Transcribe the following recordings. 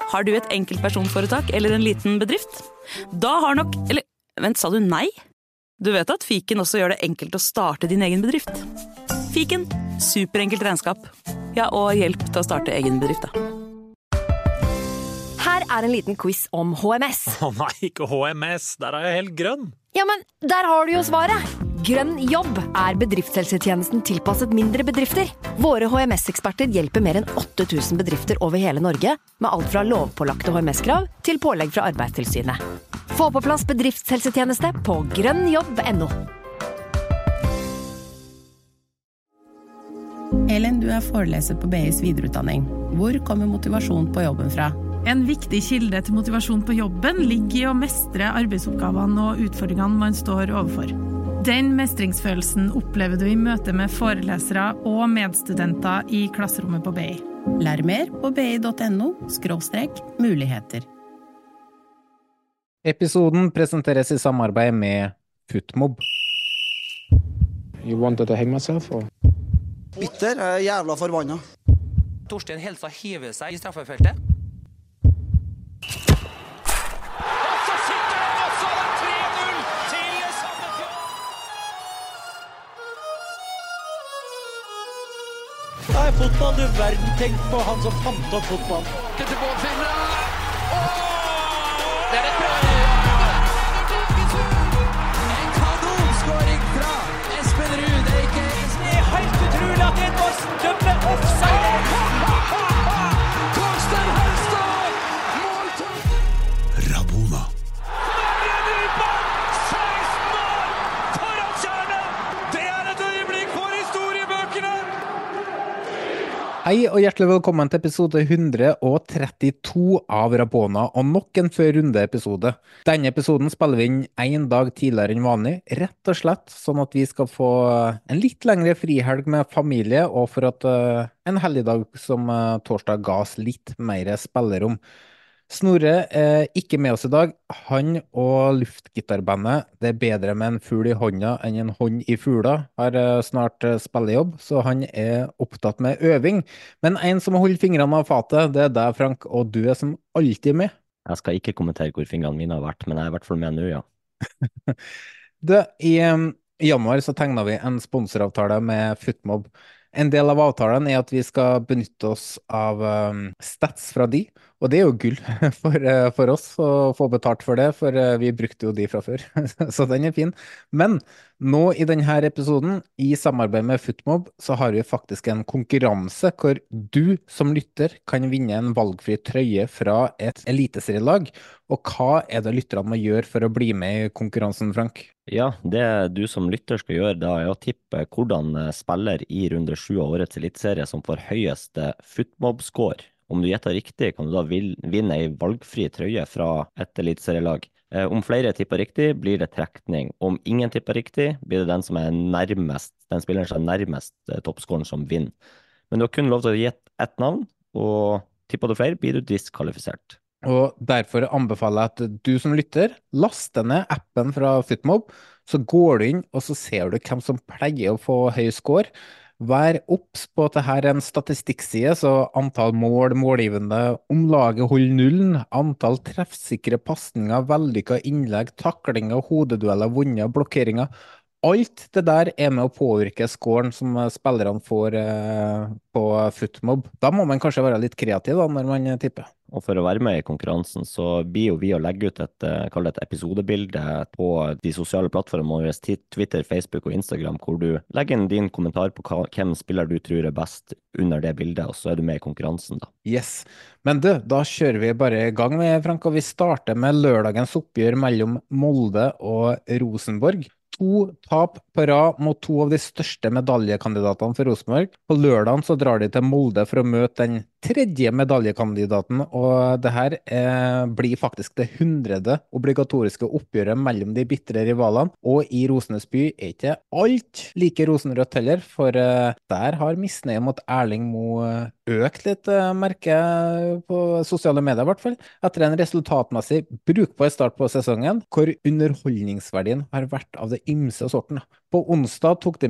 Har du et enkeltpersonforetak eller en liten bedrift? Da har nok... Eller, vent, sa du nei? Du vet at Fiken også gjør det enkelt å starte din egen bedrift. Fiken, superenkelt regnskap. Ja, og hjelp til å starte egen bedrift, da. Her en liten quiz om HMS. Nei, ikke HMS. Der jeg helt grønn. Ja, men der har du jo svaret. Grønn jobb bedriftshelsetjenesten tilpasset mindre bedrifter. Våre HMS-eksperter hjelper mer enn 8000 bedrifter over hele Norge med alt fra lovpålagte HMS-krav til pålegg fra Arbeidstilsynet. Få på plass bedriftshelsetjeneste på grønnjobb.no. Elin, du foreleser på BIs videreutdanning. Hvor kommer motivasjon på jobben fra? En viktig kilde til motivasjon på jobben ligger i å mestre arbeidsoppgavene og utfordringene man står overfor. Den mestringsfølelsen opplever du i møte med forelesere og medstudenter i klasserommet på BI. Lær mer på bi.no/muligheter. Episoden presenteres i samarbeid med Footmob. You wanted to hang myself, or? Bitter, jævla forbanna. Torstein Helsa hiver seg i straffefeltet. Nei, fotball, du verden, tenk på han som fant opp fotball. Til båtfingra! Det et bra! En kanonskåring fra Espen Ruud. Det helt utrolig at Edvards dømmer offside! Torstein Helstad! Måltøy! Rabona. Hei og hjertelig velkommen til episode 132 av Rabona, og nok en før runde episode. Denne episoden spiller vi inn en dag tidligere enn vanlig, rett og slett sånn at vi skal få en litt lengre frihelg med familie, og for at en helligdag som torsdag ga oss litt mer spillerom. Snorre ikke med oss i dag. Han og luftgitarbandet Det bedre med en fugl i hånda enn en hånd i fugla har snart spillejobb, så han opptatt med øving. Men en som holder fingrene av fatet, det deg, Frank, og du som alltid med. Jeg skal ikke kommentere hvor fingrene mine har vært, men jeg i hvert fall med nå, ja. I januar så tegnet vi en sponsoravtale med Footmob. En del av avtalen at vi skal benytte oss av stats fra de, og det jo gull for oss å få betalt for det, for vi brukte jo de fra før, så den fin. Men nå i denne episoden, i samarbeid med Footmob, så har vi faktisk en konkurranse hvor du som lytter kan vinne en valgfri trøye fra et eliteserielag. Og hva det lytterne må gjøre for å bli med i konkurransen, Frank? Ja, det du som lytter skal gjøre da å tippe hvordan spiller i runde 7 av årets eliteserie som får høyeste Footmob-score. Om du gjetter riktig, kan du da vinne en valgfri trøye fra et eliteserielag. Om flere tipper riktig, blir det trekning. Om ingen tipper riktig, blir det den spilleren som nærmest toppscoren som vinner. Men du har kun lov til å gjette ett navn, og tipper du flere, blir du diskvalifisert. Og derfor anbefaler jeg at du som lytter, laster ned appen fra Footmob, så går du inn, og så ser du hvem som pleier å få høy score. Vær obs på at dette en statistikkside, så antall mål, målgivende, om laget holder nullen, antall treffsikre passninger, vellykket innlegg, taklinger, hodedueller, vunnet, blokkeringer. Alt det der med å påvirke scoren som spillerne får på Footmob. Da må man kanskje være litt kreativ da, når man tipper. Og for å være med i konkurransen så blir jo vi å legge ut et episodebilde på de sosiale plattformene våre, Twitter, Facebook og Instagram, hvor du legger inn din kommentar på hvem spiller du tror best under det bildet, og så du med i konkurransen da. Yes, men da kjører vi bare i gang med, Frank, og vi starter med lørdagens oppgjør mellom Molde og Rosenborg. 2 tap på rad mot 2 av de største medaljekandidatene for Rosenborg. På lørdagen så drar de til Molde for å møte den 3. medaljekandidaten, og det her blir faktisk det 100. obligatoriske oppgjøret mellom de bitre rivalene, og i Rosenes by ikke alt like rosenrødt heller, for der har misnøye mot Erling Moe økt litt, merker på sosiale medier i hvert fall, etter en resultatmessig brukbar start på sesongen, hvor underholdningsverdien har vært av det ymse sorten. På onsdag tok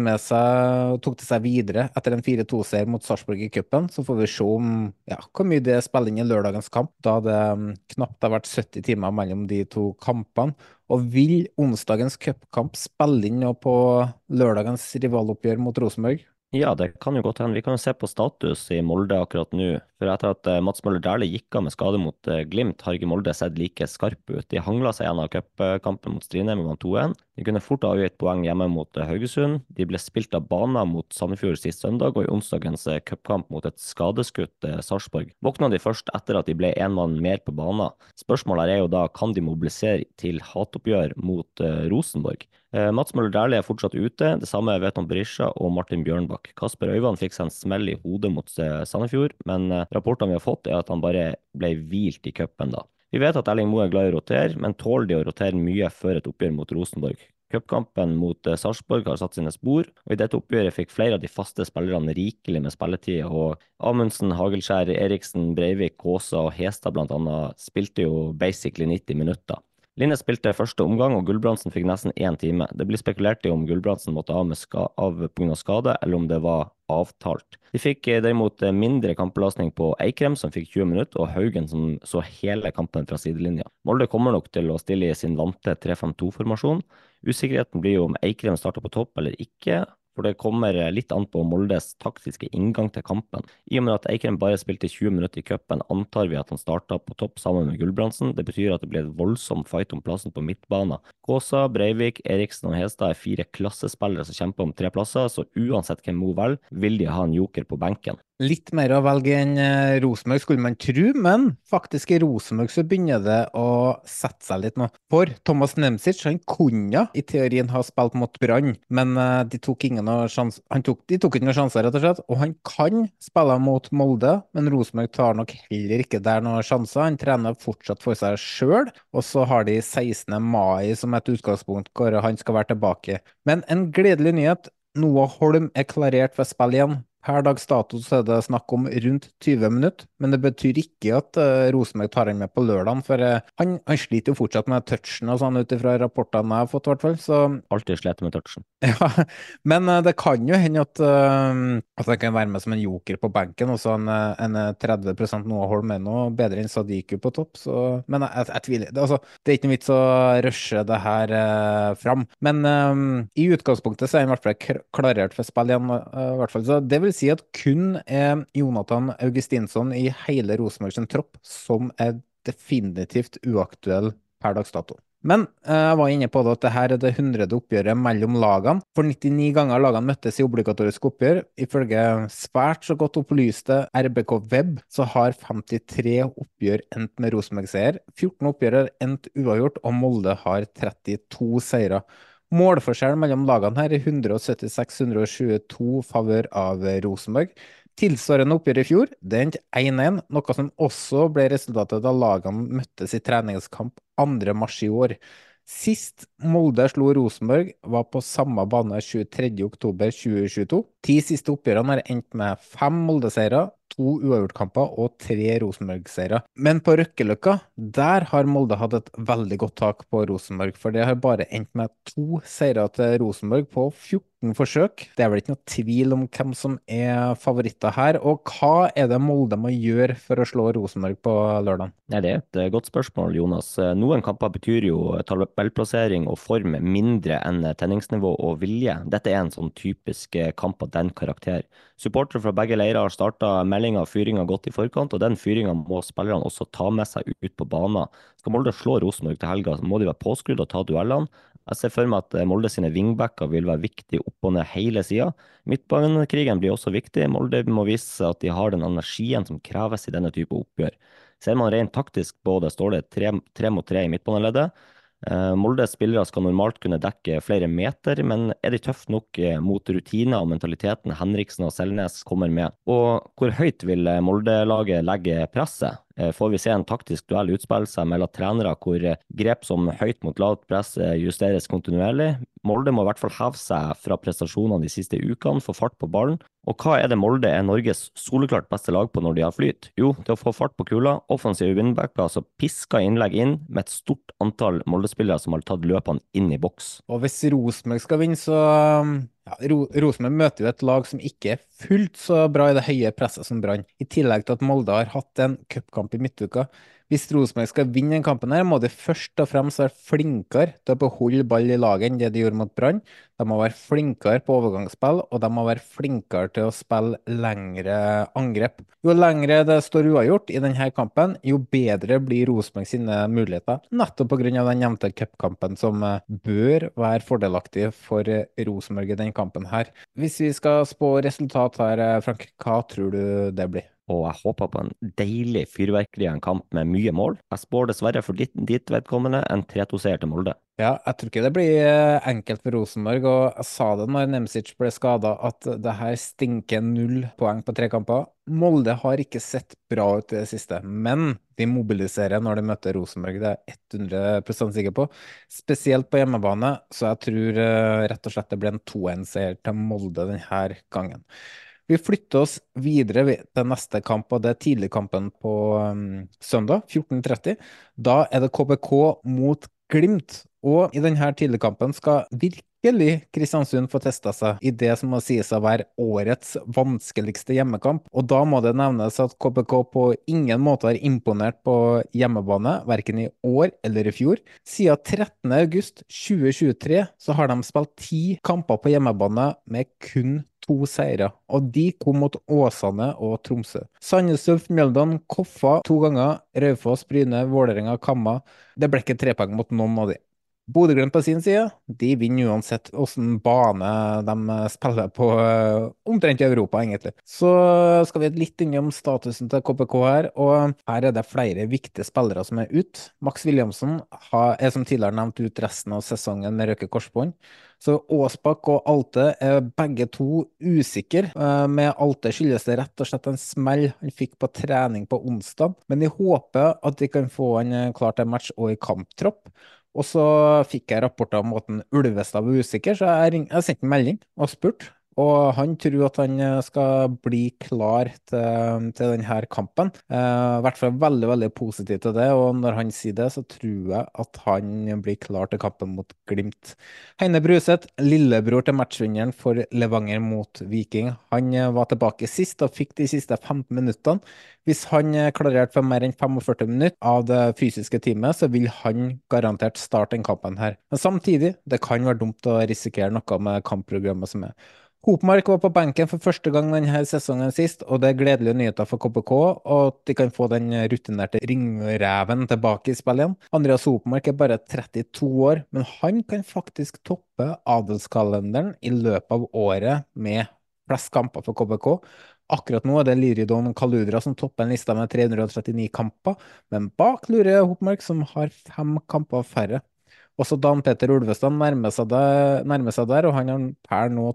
de seg videre etter en 4-2-seier mot Sarpsborg i cupen. Så får vi se om, hvor mye det spiller inn i lørdagens kamp, da det knapt har vært 70 timer mellom de to kampene. Og vil onsdagens cupkamp spille inn nå på lørdagens rivaloppgjør mot Rosenborg? Ja, det kan jo godt hende. Vi kan jo se på status i Molde akkurat nå. For etter at Mats Møller Dæhlie gikk av med skade mot Glimt, har ikke Molde sett like skarp ut. De hangla seg gjennom cupkampen mot Strindheim og vant 2-1. De kunne fort avgi et poeng hjemme mot Haugesund. De ble spilt av banen mot Sandefjord sist søndag, og i onsdagens cupkamp mot et skadeskutt Sarpsborg våkna de først etter at de ble en mann mer på banen. Spørsmålet er jo da, kan de mobilisere til hatoppgjør mot Rosenborg? Mats Møller Dæhlie er fortsatt ute, det samme er Veton Berisha og Martin Bjørnbakk. Kasper Øyvand fikk seg en smell i hodet mot Sandefjord, men rapportene vi har fått er at han bare ble hvilt i cupen da. Vi vet at Erling Moe er glad i å rotere, men tåler de å rotere mye før et oppgjør mot Rosenborg? Cupkampen mot Sarpsborg har satt sine spor, og i dette oppgjøret fikk flere av de faste spillerne rikelig med spilletid, og Amundsen, Hagelskjær, Eriksen, Breivik, Kaasa og Hestad blant annet spilte jo basically 90 minutter. Linne spilte første omgang, og Gulbrandsen fikk nesten 1 time. Det blir spekulert i om Gulbrandsen måtte av på grunn av skade, eller om det var avtalt. De fikk derimot mindre kampbelastning på Eikrem, som fikk 20 minutter, og Haugen, som så hele kampen fra sidelinja. Molde kommer nok til å stille i sin vante 3-5-2-formasjon. Usikkerheten blir jo om Eikrem starter på topp eller ikke, for det kommer litt an på Moldes taktiske inngang til kampen. I og med at Eikrem bare spilte 20 minutter i cupen, antar vi at han startet på topp sammen med Gulbrandsen. Det betyr at det blir et voldsomt fight om plassen på midtbanen. Kaasa, Breivik, Eriksen og Hestad er 4 klassespillere som kjemper om 3 plasser, så uansett hvem Mo velger, vil de ha en joker på benken. Litt mer å velge enn Rosenborg skulle man tro, men faktisk i Rosenborg så begynner det å sette seg litt nå. For Thomas Nemcic, han kunne i teorien ha spilt mot Brann, men de tok ikke noen sjanser rett og slett, og han kan spille mot Molde, men Rosenborg tar nok heller ikke der noen sjanser. Han trener fortsatt for seg selv, og så har de 16. mai som et utgangspunkt hvor han skal være tilbake. Men en gledelig nyhet, Noah Holm er klarert for spill igjen. Per dags dato så er det snakk om rundt 20 minutter, men det betyr ikke at Rosenborg tar han med på lørdagen, for han sliter jo fortsatt med touchen og sånn utifra rapportene jeg har fått i hvert fall, så... Alltid slett med touchen. Ja, men det kan jo hende at han kan være med som en joker på benken, og så en 30% Noah Holm er noe bedre enn Sadiku på topp, så... Men jeg tviler, det er ikke noe vits å rushe det her fram, men i utgangspunktet så er han i hvert fall klarert for spill igjen, i hvert fall, så det vil si at kun er Jonathan Augustinsson i hele Rosenborg sin tropp som er definitivt uaktuell per dags dato. Men jeg var inne på det at dette er det 100. oppgjøret mellom lagene. For 99 ganger lagene møttes i obligatorisk oppgjør. Ifølge svært så godt opplyste RBK Web så har 53 oppgjør endt med Rosenborg-seier. 14 oppgjør er endt uavgjort, og Molde har 32 seire. Målforskjell mellom lagene her er 176-122 favør av Rosenborg. Tilsvarende oppgjør i fjor, det endte 1-1, noe som også ble resultatet da lagene møttes i treningskamp 2. mars i år. Sist Molde slo Rosenborg var på samme bane 23. oktober 2022. 10 siste oppgjørene har endt med 5 Molde-seiere, 2 uavgjortkamper og 3 Rosenborg-seiere. Men på Røkkeløkka, der har Molde hatt et veldig godt tak på Rosenborg, for det har bare endt med 2 seire til Rosenborg på 14 forsøk. Det er vel ikke noe tvil om hvem som er favoritter her, og hva er det Molde må gjøre for å slå Rosenborg på lørdagen? Nei, det er et godt spørsmål, Jonas. Noen kamper betyr jo tabellplassering og form mindre enn tenningsnivå og vilje. Dette er en sånn typisk kamp av den karakter. Supportere fra begge leirer har startet meldingen og fyringen godt i forkant, og den fyringen må spillerne også ta med seg ut på banen. Skal Molde slå Rosenborg til helga, så må de være påskrudd og ta duellene. Jeg ser for meg at Molde sine vingbacker vil være viktig opp og ned hele siden. Midtbanekrigen blir også viktig. Molde må vise at de har den energien som kreves i denne type oppgjør. Ser man rent taktisk på det, står det 3 mot 3 i midtbaneleddet. Moldes spillere skal normalt kunne dekke flere meter, men er de tøff nok mot rutiner og mentaliteten Henriksen og Selnes kommer med? Og hvor høyt vil Molde-laget legge presset? Får vi se en taktisk duell utspille seg mellom trenere hvor grep som høyt mot lavt press justeres kontinuerlig? Molde må i hvert fall heve seg fra prestasjonene de siste ukene, få fart på ballen. Og hva er det Molde er Norges soleklart beste lag på når de har flyt? Jo, det å få fart på kula, offensive wingbacker, altså piska innlegg inn med et stort antall Molde-spillere som har tatt løpene inn i boks. Og hvis Rosenborg skal vinne, så Rosenborg møter jo et lag som ikke er fullt så bra i det høye presset som Brann. I tillegg til at Molde har hatt en cupkamp i midtuka. Hvis Rosenborg skal vinne den kampen her, må de først og fremst være flinkere til å beholde ball i laget enn det de gjorde mot Brann. De må være flinkere på overgangsspill, og de må være flinkere til å spille lengre angrep. Jo lengre det står uavgjort i denne kampen, jo bedre blir Rosenborg sine muligheter. Nettopp på grunn av den nevnte cupkampen som bør være fordelaktig for Rosenborg i den kampen her. Hvis vi skal spå resultat her, Frank, hva tror du det blir? Og jeg håper på en deilig fyrverkeri av en kamp med mye mål. Jeg spår dessverre for ditt vedkommende en 3-2-seier til Molde. Ja, jeg tror ikke det blir enkelt for Rosenborg, og jeg sa det når Nemzic ble skadet, at det her stinker 0 poeng på 3 kamper. Molde har ikke sett bra ut i det siste, men de mobiliserer når de møter Rosenborg, det er 100% sikker på. Spesielt på hjemmebane, så jeg tror rett og slett det blir en 2-1-seier til Molde denne gangen. Vi flytter oss videre til neste kamp, og det er tidligkampen på søndag, 14:30. Da er det KBK mot Glimt, og i denne tidligkampen skal virkelig Kristiansund få testet seg i det som må sies å være årets vanskeligste hjemmekamp, og da må det nevnes at KBK på ingen måte har imponert på hjemmebane, hverken i år eller i fjor. Siden 13. august 2023 så har de spilt 10 kamper på hjemmebane med kun 2 seire, og de kom mot Åsane og Tromsø. Sandnes Ulf, Mjøldalen, Koffa 2 ganger, Raufoss, Bryne, Vålerenga, Kamma. Det ble ikke 3 poeng mot noen av de. Bodø-Glimt på sin side, de vinner uansett hvordan bane de spiller på omtrent i Europa, egentlig. Så skal vi litt innom statusen til KBK her, og her er det flere viktige spillere som er ut. Max Williamson er som tidligere nevnt ut resten av sesongen med røke korsbånd. Så Aasbakk og Alte er begge to usikre. Med Alte skyldes det rett og slett en smell han fikk på trening på onsdag, men jeg håper at de kan få han klar til match og i kamptropp. Og så fikk jeg rapporter om at Ulvestad var usikker, så jeg sendte en melding og spurt. Og han tror at han skal bli klar til denne kampen. I hvert fall veldig, veldig positiv til det, og når han sier det, så tror jeg at han blir klar til kampen mot Glimt. Heine Bruseth, lillebror til matchvinneren for Levanger mot Viking. Han var tilbake sist og fikk de siste 15 minuttene. Hvis han klarerte for mer enn 45 minutter av det fysiske teamet, så vil han garantert starte den kampen her. Men samtidig, det kan være dumt å risikere noe med kampprogrammet som er. Hopmark var på benken for første gang denne sesongen sist, og det er gledelige nyheter for KBK, og at de kan få den rutinerte ringreven tilbake i spillet igjen. Andreas Hopmark er bare 32 år, men han kan faktisk toppe adelskalenderen i løpet av året med flest kamper for KBK. Akkurat nå er det Liridon Kaludra som topper en lista med 339 kamper, men bak lurer Hopmark som har 5 kamper færre. Også Dan Petter Ulvestad nærmer seg der, og han har per nå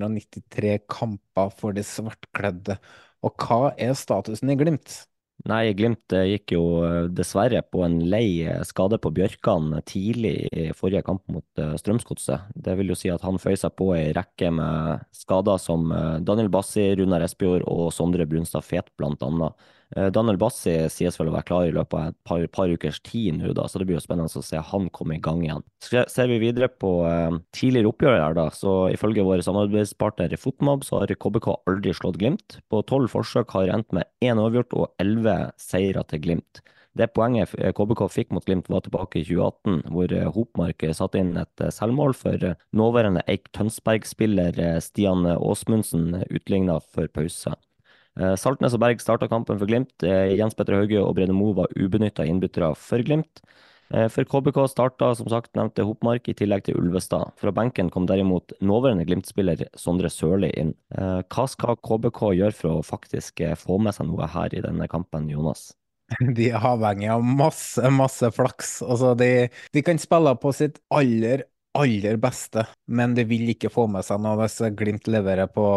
293 kamper for de svartkledde. Og hva er statusen i Glimt? Nei, Glimt gikk jo dessverre på en lei skade på Bjørkan tidlig i forrige kamp mot Strømsgodset. Det vil jo si at han føyer seg på en rekke med skader som Daniel Bassi, Runar Espejord og Sondre Brunstad Fet blant annet. Daniel Bassi sies vel å være klar i løpet av et par ukers tid nå da, så det blir jo spennende å se han komme i gang igjen. Ser vi videre på tidligere oppgjør her da, så ifølge våre samarbeidspartner i Fotmob så har KBK aldri slått Glimt. På 12 forsøk har endt med 1 avgjort og 11 seire til Glimt. Det poenget KBK fikk mot Glimt var tilbake i 2018, hvor Hopmark satte inn et selvmål for nåværende Eik Tønsberg-spiller Stian Åsmundsen utlignet for pause. Saltnes og Berg startet kampen for Glimt. Jens Petter Hauge og Brede Mo var ubenyttet innbyttere for Glimt. For KBK startet, som sagt, nevnte Hopmark i tillegg til Ulvestad. Fra benken kom derimot nåværende Glimt-spiller Sondre Sørli inn. Hva skal KBK gjøre for å faktisk få med seg noe her i denne kampen, Jonas? De er avhengig av masse flaks. Altså, de kan spille på sitt aller beste, men de vil ikke få med seg noe hvis Glimt leverer på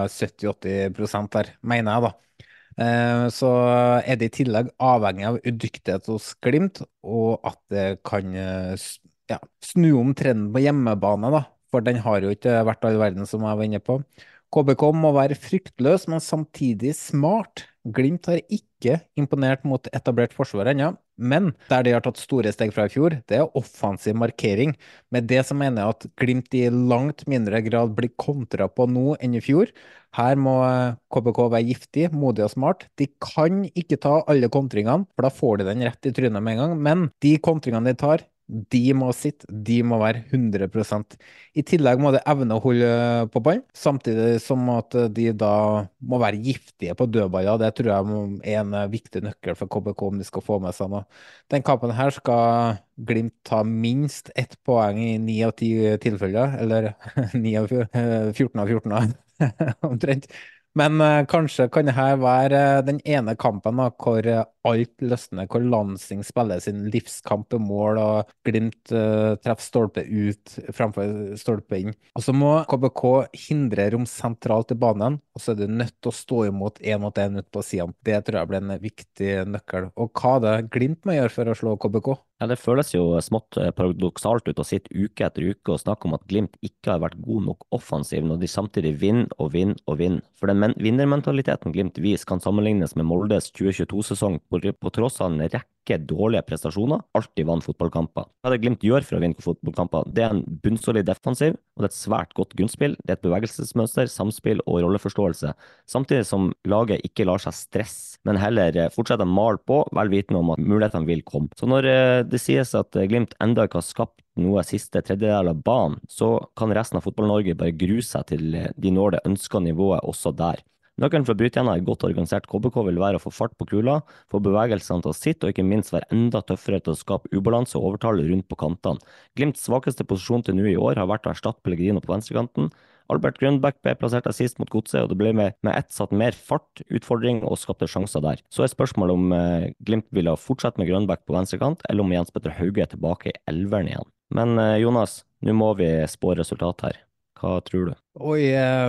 70-80% der, mener jeg da. Så er det i tillegg avhengig av udyktighet hos Glimt, og at det kan snu om trenden på hjemmebane da, for den har jo ikke vært all verden som jeg var inne på. KBK må være fryktløs, men samtidig smart. Glimt har ikke imponert mot etablert forsvar ennå, men der de har tatt store steg fra i fjor, det er offensiv markering. Med det som mener jeg at Glimt i langt mindre grad blir kontra på nå enn i fjor. Her må KBK være giftig, modig og smart. De kan ikke ta alle kontringene, for da får de den rett i trynet med en gang, men de kontringene de tar, de må sitte, de må være 100%. I tillegg må de evne å holde på ball, samtidig som at de da må være giftige på dødballer. Det tror jeg er en viktig nøkkel for KBK om de skal få med seg noe. Den kampen her skal Glimt ta minst 1 poeng i 9 av 10 tilfeller, eller 9 av 14 av 14 omtrent. Men kanskje kan dette være den ene kampen da, hvor alt løsner, hvor Lansing spiller sin livskamp i mål, og Glimt treffer stolpe ut fremfor stolpe inn. Og så må KBK hindre rom sentralt i banen, og så er du nødt til å stå imot 1-mot-1 ut på siden. Det tror jeg blir en viktig nøkkel. Og hva det Glimt må gjøre for å slå KBK? Ja, det føles jo smått paradoksalt ut å sitte uke etter uke og snakke om at Glimt ikke har vært god nok offensiv når de samtidig vinner og vinner og vinner. For den vinnermentaliteten Glimt viser kan sammenlignes med Moldes 2022-sesong på tross av en rekke dårlige prestasjoner, alltid vant fotballkamper. Hva det Glimt gjør for å vinne fotballkamper, det er en bunnsolid defensiv, og det er et svært godt grunnspill, det er et bevegelsesmønster, samspill og rolleforståelse, samtidig som laget ikke lar seg stresse, men heller fortsetter å male på, vel vitende om at mulighetene vil komme. Så når det sies at Glimt enda ikke har skapt noe siste tredjedel av banen, så kan resten av fotball-Norge bare grue seg til de når det ønskede nivået også der. Nøkkelen for å bryte gjennom et godt organisert KBK vil være å få fart på kula, få bevegelsene til å sitte, og ikke minst være enda tøffere til å skape ubalanse og overtale rundt på kantene. Glimts svakeste posisjon til nå i år har vært å erstatte Pellegrino på venstrekanten. Albert Grønbæk ble plassert assist mot Godset, og det ble med ett satt mer fart, utfordring og skapte sjanser der. Så er spørsmålet om Glimt vil ha fortsatt med Grønbæk på venstrekant, eller om Jens Petter Hauge er tilbake i elveren igjen. Men Jonas, nå må vi spå resultat her. Hva tror du? Oi,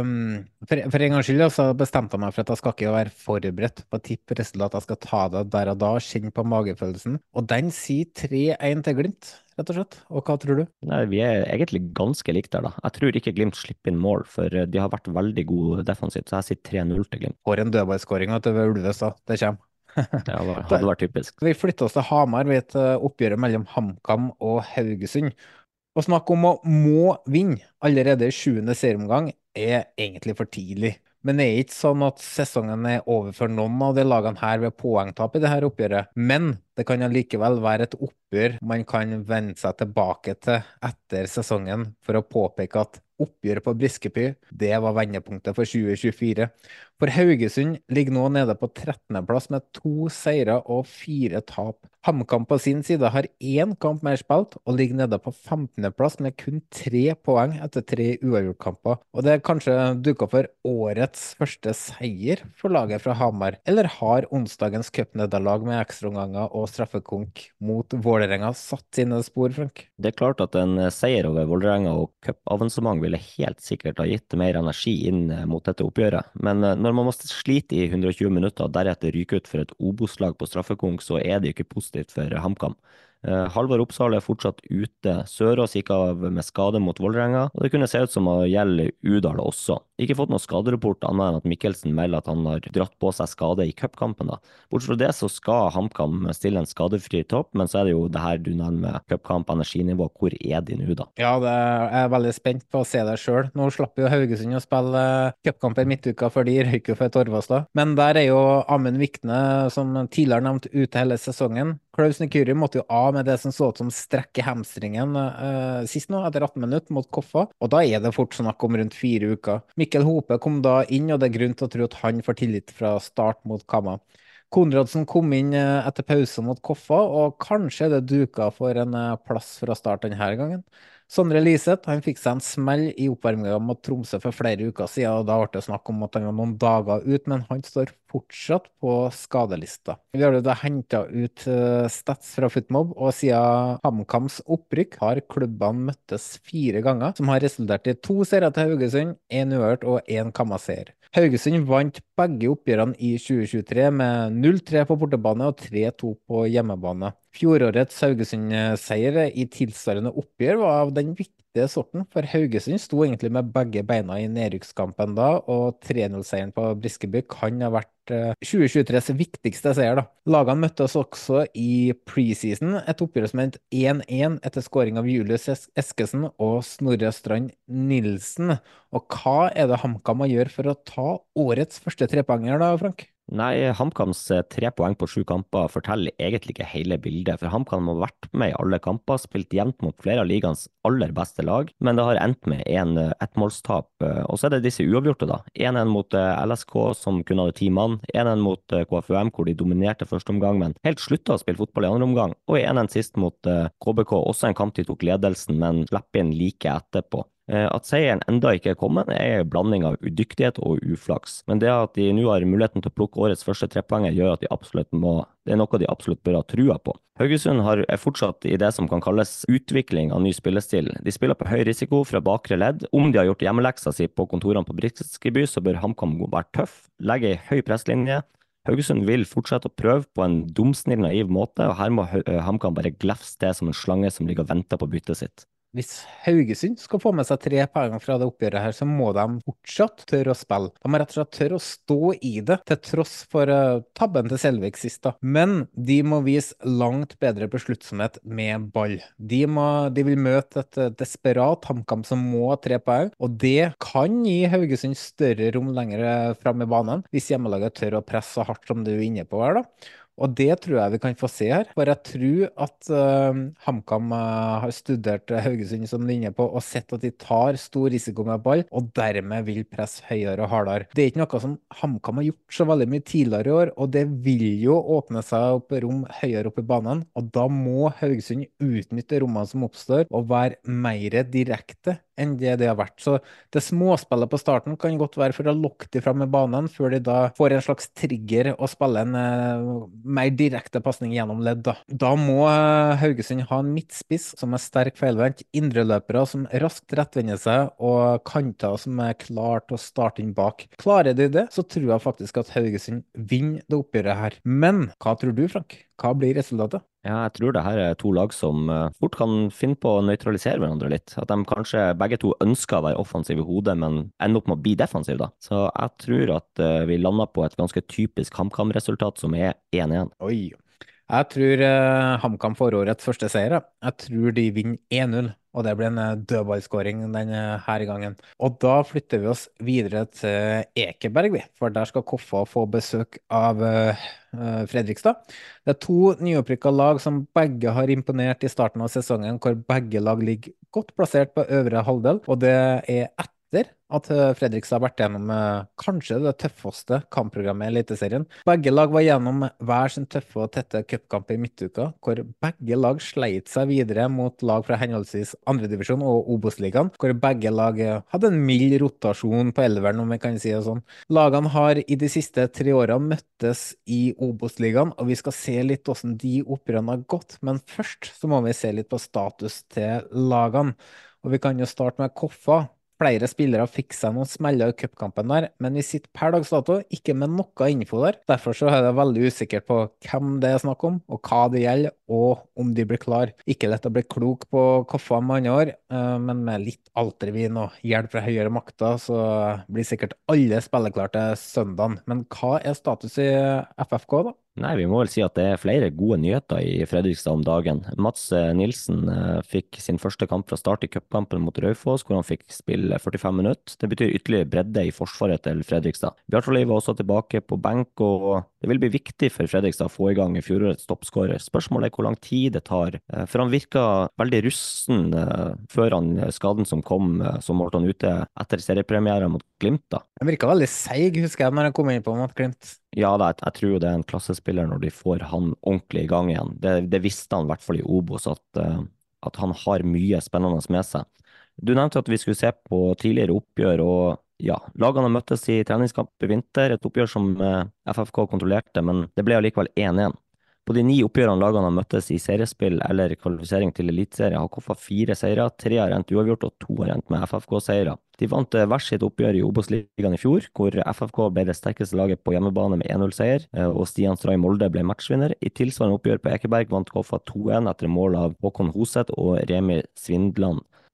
for en gangs skyld så bestemte jeg meg for at jeg skal ikke være forberedt på å tippe resultat. Jeg skal ta det der og da, kjenne på magefølelsen. Og den sier 3-1 til Glimt, rett og slett. Og hva tror du? Nei, vi er egentlig ganske likt der da. Jeg tror ikke Glimt slipper inn mål, for de har vært veldig gode defensivt, så jeg sier 3-0 til Glimt. For en dødballskåring at det var Ulvestad, det kommer. Ja, det hadde vært typisk. Vi flytter oss til Hamar ved et oppgjør mellom HamKam og Haugesund. Å snakke om å må vinne allerede i 7. serieomgang er egentlig for tidlig. Men det er ikke sånn at sesongen er over for noen av de lagene her ved poengtap i dette oppgjøret. Men det kan allikevel være et oppgjør man kan vende seg tilbake til etter sesongen for å påpeke at oppgjøret på Briskeby, det var vendepunktet for 2024. For Haugesund ligger nå nede på 13. plass med 2 seire og 4 tap. HamKam på sin side har 1 kamp mer spilt og ligger nede på 15. plass med kun 3 poeng etter 3 uavgjortkamper. Og det er kanskje dukket for årets første seier for laget fra Hamar. Eller har onsdagens cupnederlag med ekstraomganger og straffekonk mot Vålerenga satt sine spor, Frank? Det er klart at en seier over Vålerenga og cupavansement ville helt sikkert ha gitt mer energi inn mot dette oppgjøret. Men når man må slite i 120 minutter og deretter ryke ut for et Obos-lag på straffekonk, så er det jo ikke positivt for HamKam. Halvard Oppsal er fortsatt ute. Sørås gikk av med skade mot Vålerenga, og det kunne se ut som å gjelde Udal også. Ikke fått noen skaderapport annet enn at Mikkelsen melder at han har dratt på seg skade i cupkampen. Bortsett fra det så skal HamKam stille en skadefri topp, men så er det jo det her du nevner med cupkamp, energinivå. Hvor er de nå da? Ja, jeg er veldig spent på å se det selv. Nå slapp jo Haugesund å spille cupkampen midtuka for de røyk jo for Torvastad. Men der er jo Amund Vikne, som tidligere nevnt, ute hele sesongen. Klaus Nykyri måtte jo av med det som så ut som strekk i hamstringen sist nå, etter 18 minutter mot Koffa. Og da er det fort snakk om rundt 4 uker. Mikkel Hope kom da inn, og det er grunn til å tro at han får tillit fra start mot Kamma. Konradsen kom inn etter pause mot Koffa, og kanskje er det duka for en plass fra start denne gangen. Sondre Liseth, han fikk seg en smell i oppvarmingen mot Tromsø for flere uker siden, og da ble det snakk om at han var noen dager ut, men han står fortsatt på skadelista. Vi har jo da hentet ut stats fra Footmob, og siden HamKams opprykk har klubbene møttes 4 ganger, som har resultert i 2 seire til Haugesund, 1 uavgjort og 1 Kamma-seier. Haugesund vant begge oppgjørene i 2023 med 0-3 på bortebane og 3-2 på hjemmebane. Fjorårets Haugesund-seier i tilsvarende oppgjør var av den riktige sorten, for Haugesund sto egentlig med begge beina i nedrykkskampen da, og 3-0-seieren på Briskeby kan ha vært 2023s viktigste seier da. Lagene møttes også i preseason, et oppgjør som endte 1-1 etter skåring av Julius Eskesen og Snorre Strand Nilsen. Og hva er det HamKam må gjøre for å ta årets første trepoenger da, Frank? Nei, HamKams 3 poeng på 7 kamper forteller egentlig ikke hele bildet, for HamKam har vært med i alle kamper, spilt jevnt mot flere av ligaens aller beste lag, men det har endt med ett målstap, og så er det disse uavgjorte da. 1-1 mot LSK som kun hadde 10 mann, 1-1 mot KFUM hvor de dominerte første omgang, men helt sluttet å spille fotball i andre omgang, og 1-1 sist mot KBK, også en kamp de tok ledelsen, men slapp inn like etterpå. At seieren enda ikke er kommet er en blanding av udyktighet og uflaks, men det at de nå har muligheten til å plukke årets første trepoenger gjør at det er noe de absolutt bør ha trua på. Haugesund er fortsatt i det som kan kalles utvikling av ny spillestil. De spiller på høy risiko fra bakre ledd. Om de har gjort hjemmeleksa si på kontorene på Briskeby, så bør HamKam være tøff, legge en høy presslinje. Haugesund vil fortsette å prøve på en dumsnill naiv måte, og her må HamKam bare glefse det som en slange som ligger og venter på byttet sitt. Hvis Haugesund skal få med seg 3 poeng fra det oppgjøret her, så må de fortsatt tørre å spille. De må rett og slett tørre å stå i det, til tross for tabben til Selvik sist da. Men de må vise langt bedre besluttsomhet med ball. De vil møte et desperat HamKam som må ha 3 poeng, og det kan gi Haugesund større rom lenger frem i banen, hvis hjemmelaget tør å presse så hardt som du er inne på her da. Og det tror jeg vi kan få se her, for jeg tror at HamKam har studert Haugesund som de er inne på, og sett at de tar stor risiko med ball, og dermed vil presse høyere og hardere. Det er ikke noe som HamKam har gjort så veldig mye tidligere i år, og det vil jo åpne seg opp rom høyere opp i banen, og da må Haugesund utnytte rommene som oppstår, og være mer direkte enn det har vært. Så det småspillet på starten kan godt være for å lokke de frem i banen, før de da får en slags trigger og spille en mer direkte passning gjennom ledd da. Da må Haugesund ha en midtspiss som er sterk feilvendt, indreløpere som raskt rettvender seg, og kanter som er klar til å starte inn bak. Klarer de det, så tror jeg faktisk at Haugesund vinner det oppgjøret her. Men hva tror du, Frank? Hva blir resultatet? Ja, jeg tror det her er 2 lag som fort kan finne på å nøytralisere hverandre litt. At de kanskje begge to ønsker å være offensive i hodet, men ender opp med å bli defensive da. Så jeg tror at vi lander på et ganske typisk HamKam-resultat som er 1-1. Oi, jeg tror HamKam får årets første seier. Jeg tror de vinner 1-0. Og det blir en dødballskåring denne gangen. Og da flytter vi oss videre til Ekeberg, for der skal Koffa få besøk av Fredrikstad. Det er 2 nyopprykka lag som begge har imponert i starten av sesongen, hvor begge lag ligger godt plassert på øvre halvdel, og det er etter at Fredrikstad har vært gjennom kanskje det tøffeste kampprogrammet i Eliteserien. Begge lag var gjennom hver sin tøffe og tette cupkamp i midtuka, hvor begge lag sleit seg videre mot lag fra henholdsvis andredivisjon og Obos-ligaen, hvor begge lag hadde en mild rotasjon på elveren, om vi kan si det sånn. Lagene har i de siste 3 årene møttes i Obos-ligaen, og vi skal se litt hvordan de oppgjørene har gått, men først så må vi se litt på status til lagene. Og vi kan jo starte med Koffa. Flere spillere fikk seg noen smeller i cupkampen der, men vi sitter per dags dato ikke med noe info der. Derfor så er det veldig usikkert på hvem det er snakk om, og hva det gjelder, og om de blir klar. Ikke lett å bli klok på Koffa med andre år, men med litt altervin og hjelp fra høyere makter, så blir sikkert alle spilleklare til søndagen. Men hva er status i FFK da? Nei, vi må vel si at det er flere gode nyheter i Fredrikstad om dagen. Mats Nilsen fikk sin første kamp fra start i cupkampen mot Raufoss, hvor han fikk spille 45 minutter. Det betyr ytterligere bredde i forsvaret til Fredrikstad. Bjartolei var også tilbake på benk, og det vil bli viktig for Fredrikstad å få i gang fjorårets toppskårer. Spørsmålet er hvor lang tid det tar, for han virket veldig russen før skaden som kom, som holdt han ute etter seriepremiere mot Glimt da. Han virket veldig seig, husker jeg, når han kom inn på mot Glimt. Ja, jeg tror det er en klassespiller når de får han ordentlig i gang igjen. Det visste han i hvert fall i Obos, at han har mye spennende med seg. Du nevnte at vi skulle se på tidligere oppgjør, og ja, lagene møttes i treningskamp i vinter, et oppgjør som FFK kontrollerte, men det ble allikevel 1-1. På de 9 oppgjørene lagene møttes i seriespill eller kvalifisering til eliteserie har Koffa 4 seire, 3 har endt uavgjort og 2 har endt med FFK-seire. De vant hver sitt oppgjør i Obos-ligaen i fjor, hvor FFK ble det sterkeste laget på hjemmebane med 1-0-seier, og Stian Stray Molde ble matchvinner. I tilsvarende oppgjør på Ekeberg vant Koffa 2-1 etter mål av Håkon Hoseth og Remi Svindland.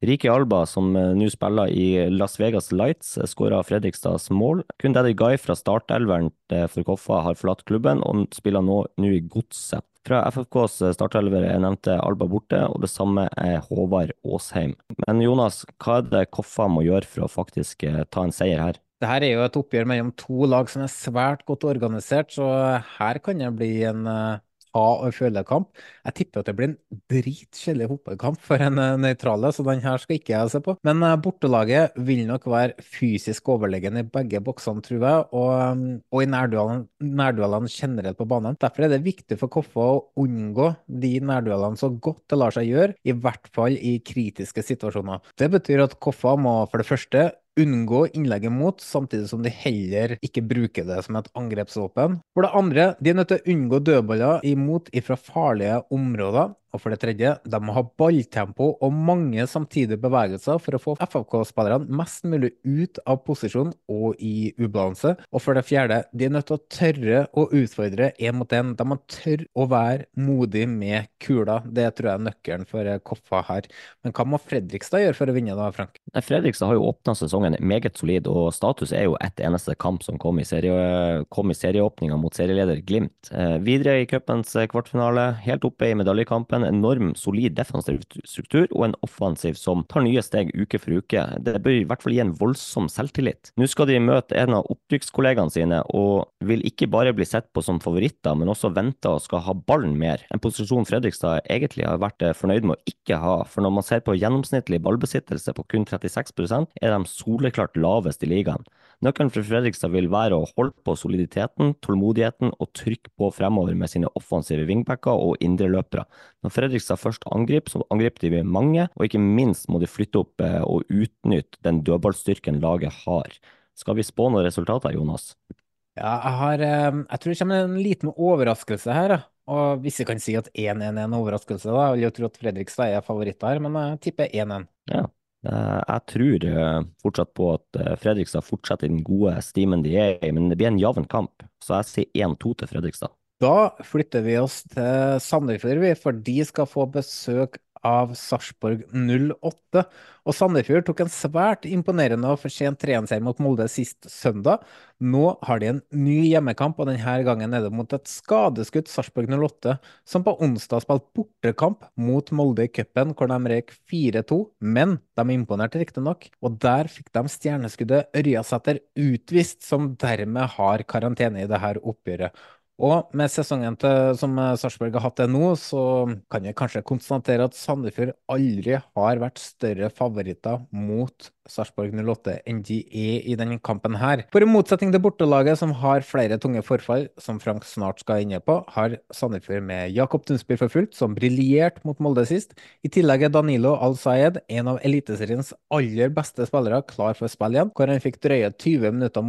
Ricky Alba, som nå spiller i Las Vegas Lights, skåret Fredrikstads mål. Kun Daddy Guy fra startelveren for Koffa har forlatt klubben, og spiller nå i Godset. Fra FFKs startelver nevnte Alba borte, og det samme Håvard Åsheim. Men Jonas, hva det Koffa må gjøre for å faktisk ta en seier her? Dette jo et oppgjør mellom to lag som svært godt organisert, så her kan det bli en ta- og følekamp. Jeg tipper at det blir en dritkjedelig fotballkamp for en nøytrale, så den her skal ikke jeg se på. Men bortelaget vil nok være fysisk overlegen i begge boksene, tror jeg, og i nærduellene generelt på banen. Derfor det viktig for Koffa å unngå de nærduellene så godt det lar seg gjøre, i hvert fall i kritiske situasjoner. Det betyr at Koffa må for det første unngå innlegget mot, samtidig som de heller ikke bruker det som et angrepsvåpen. For det andre, de nødt til å unngå dødballer imot ifra farlige områder. Og for det tredje, de må ha balltempo og mange samtidige bevegelser for å få FFK-spillerne mest mulig ut av posisjon og i ubalanse. Og for det fjerde, de nødt til å tørre å utfordre en mot en. De må tørre å være modig med kula. Det tror jeg nøkkelen for Koffa her. Men hva må Fredrikstad gjøre for å vinne da, Frank? Fredrikstad har jo åpnet sesongen meget solid, og status jo ett eneste kamp som kom i serieåpningen mot serieleder Glimt. Videre i cupens kvartfinale, helt oppe i medaljekampen, en enorm solid defensiv struktur og en offensiv som tar nye steg uke for uke. Det bør i hvert fall gi en voldsom selvtillit. Nå skal de møte en av opprykkskollegene sine og vil ikke bare bli sett på som favoritter, men også vente og skal ha ballen mer. En posisjon Fredrikstad egentlig har vært fornøyd med å ikke ha, for når man ser på gjennomsnittlig ballbesittelse på kun 36%, de soleklart lavest i ligaen. Nøkkelen for Fredrikstad vil være å holde på soliditeten, tålmodigheten og trykke på fremover med sine offensive wingbacker og indre løpere. Når Fredrikstad først angriper, så angriper de mange, og ikke minst må de flytte opp og utnytte den dødballstyrken laget har. Skal vi spå noen resultater, Jonas? Ja, jeg tror det kommer en liten overraskelse her, og hvis jeg kan si at 1-1 en overraskelse da, vil jeg tro at Fredrikstad favoritter her, men jeg tipper 1-1. Ja. Jeg tror fortsatt på at Fredrikstad fortsetter den gode stimen de i, men det blir en jevn kamp, så jeg sier 1-2 til Fredrikstad. Da flytter vi oss til Sandefjord, for de skal få besøk av Sarpsborg 08. Og Sandefjord tok en svært imponerende og fortjent 3-1-seier mot Molde sist søndag. Nå har de en ny hjemmekamp, og denne gangen det mot et skadeskutt Sarpsborg 08, som på onsdag spilte bortekamp mot Molde i cupen, hvor de rek 4-2, men de imponerte riktig nok. Og der fikk de stjerneskuddet Ørjasæter utvist, som dermed har karantene i dette oppgjøret. Og med sesongen som Sarpsborg har hatt det nå, så kan jeg kanskje konstatere at Sandefjord aldri har vært større favoritter mot Sarpsborg 08 enn de i denne kampen her. For i motsetning til bortelaget som har flere tunge forfall, som Frank snart skal inn på, har Sandefjord med Jakob Dunsby for fullt, som briljert mot Molde sist. I tillegg Danilo Al-Sayed, en av eliteseriens aller beste spillere, klar for spill igjen, hvor han fikk drøye 20 minutter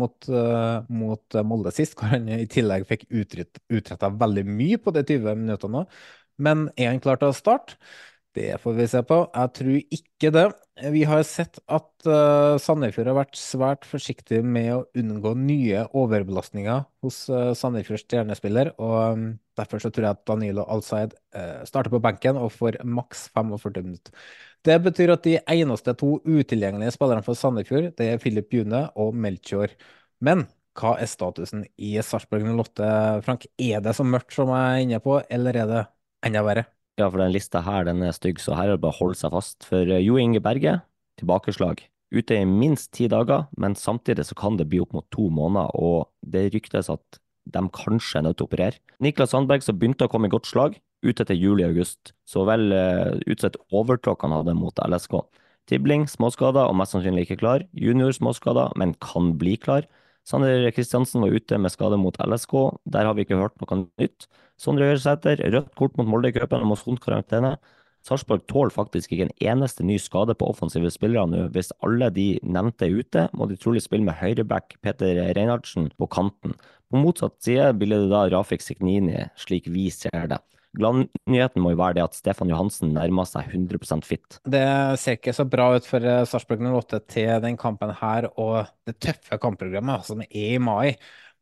mot Molde sist, hvor han i tillegg fikk utrettet veldig mye på de 20 minutterne. Men han klar til å starte? Det får vi se på. Jeg tror ikke det. Vi har sett at Sandefjord har vært svært forsiktig med å unngå nye overbelastninger hos Sandefjords stjernespiller, og derfor så tror jeg at Danilo Al-Sayed starter på benken og får maks 45 minutter. Det betyr at de eneste to utilgjengelige spillerne for Sandefjord, det Filip June og Melchior. Men hva statusen i Sarpsborg 08, Frank? Det så mørkt som jeg er inne på, eller det enda verre? Ja, for den lista her, den stygg, så her det bare å holde seg fast. For Jo Inge Berge, tilbakeslag. Ute i minst 10 dager, men samtidig så kan det bli opp mot 2 måneder, og det ryktes at de kanskje nødt til å operere. Niklas Sandberg, som begynte å komme i godt slag, ute til juli-august. Så vel utsett overtråk han hadde mot LSK. Tibling, småskader, og mest sannsynlig ikke klar. Junior småskader, men kan bli klar. Sander Kristiansen var ute med skade mot LSK, der har vi ikke hørt noe nytt. Sondre Ørjasæter, rødt kort mot Molde i cupen og må sone karantene. Sarpsborg tåler faktisk ikke en eneste ny skade på offensive spillere nå. Hvis alle de nevnte er ute, må de trolig spille med høyreback Peter Reinhardsen på kanten. På motsatt side blir det da Rafik Signini, slik vi ser det. Gladnyheten må jo være det at Stefan Johansen nærmer seg 100% fit. Det ser ikke så bra ut for Sarpsborg 08 til den kampen her, og det tøffe kampprogrammet som i mai.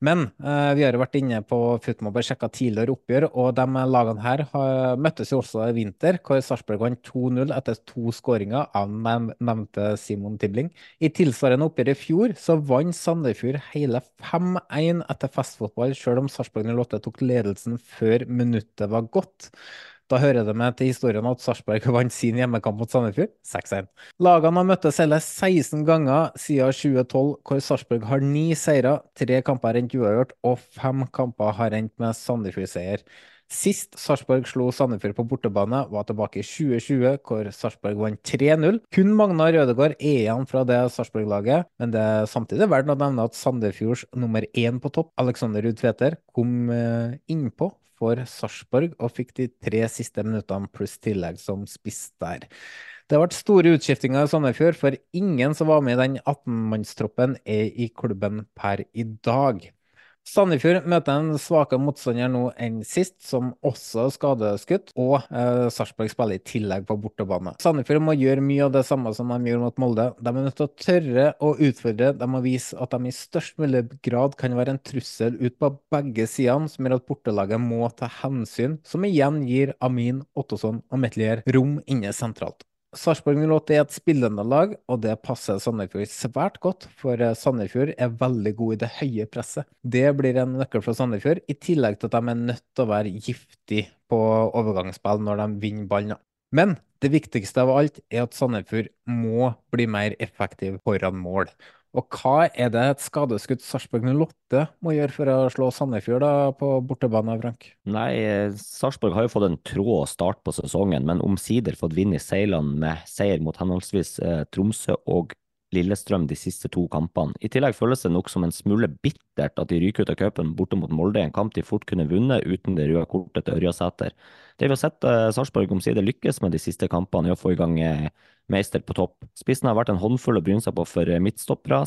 Men vi har jo vært inne på Footmob og sjekket tidligere oppgjør, og de lagene her møttes jo også i vinter, hvor Sarpsborg vant 2-0 etter 2 skåringer av nevnte Simon Tibling. I tilsvarende oppgjør i fjor så vant Sandefjord hele 5-1 etter festfotball, selv om Sarpsborg 08 tok ledelsen før minuttet var gått. Da hører det med til historien at Sarpsborg vant sin hjemmekamp mot Sandefjord 6-1. Lagene har møttes hele 16 ganger siden 2012, hvor Sarpsborg har 9 seire, 3 kamper har endt uavgjort, og 5 kamper har endt med Sandefjord-seier. Sist Sarpsborg slo Sandefjord på bortebane var tilbake i 2020, hvor Sarpsborg vant 3-0. Kun Magnar Rødegård er igjen fra det Sarpsborg-laget, men det er samtidig verdt å nevne at Sandefjords nummer 1 på topp, Alexander Ruud Tveter, kom innpå for Sarpsborg og fikk de 3 siste minuttene pluss tillegg som spiss der. Det har vært store utskiftinger i Sandefjord, for ingen som var med i den 18-mannstroppen er i klubben per i dag. Sandefjord møter en svakere motstander nå enn sist, som også er skadeskutt, og Sarpsborg spiller i tillegg på bortebane. Sandefjord må gjøre mye av det samme som de gjorde mot Molde. De er nødt til å tørre å utfordre, de må vise at de i størst mulig grad kan være en trussel ut på begge sidene, som gjør at bortelaget må ta hensyn, som igjen gir Amin, Ottosson og Metlier rom inne sentralt. Sarpsborg 08 er et spillende lag, og det passer Sandefjord svært godt, for Sandefjord er veldig god i det høye presset. Det blir en nøkkel for Sandefjord, i tillegg til at de er nødt til å være giftig på overgangsspill når de vinner ballen. Men det viktigste av alt er at Sandefjord må bli mer effektiv foran mål. Og hva er det et skadeskutt Sarpsborg 08 må gjøre for å slå Sandefjord da på bortebane, Frank? Nei, Sarpsborg har jo fått en trå start på sesongen, men omsider fått vinne i seilene med seier mot henholdsvis Tromsø og Lillestrøm de siste 2 kampene. I tillegg føles det nok som en smule bittert at de ryker ut av cupen borte mot Molde, en kamp de fort kunne vunnet uten det røde kortet til Ørjasæter. Det vi har sett Sarpsborg omsider lykkes med de siste kampene i å få i gang meister på topp. Spissen har vært en håndfull å bryne seg på for midtstoppere,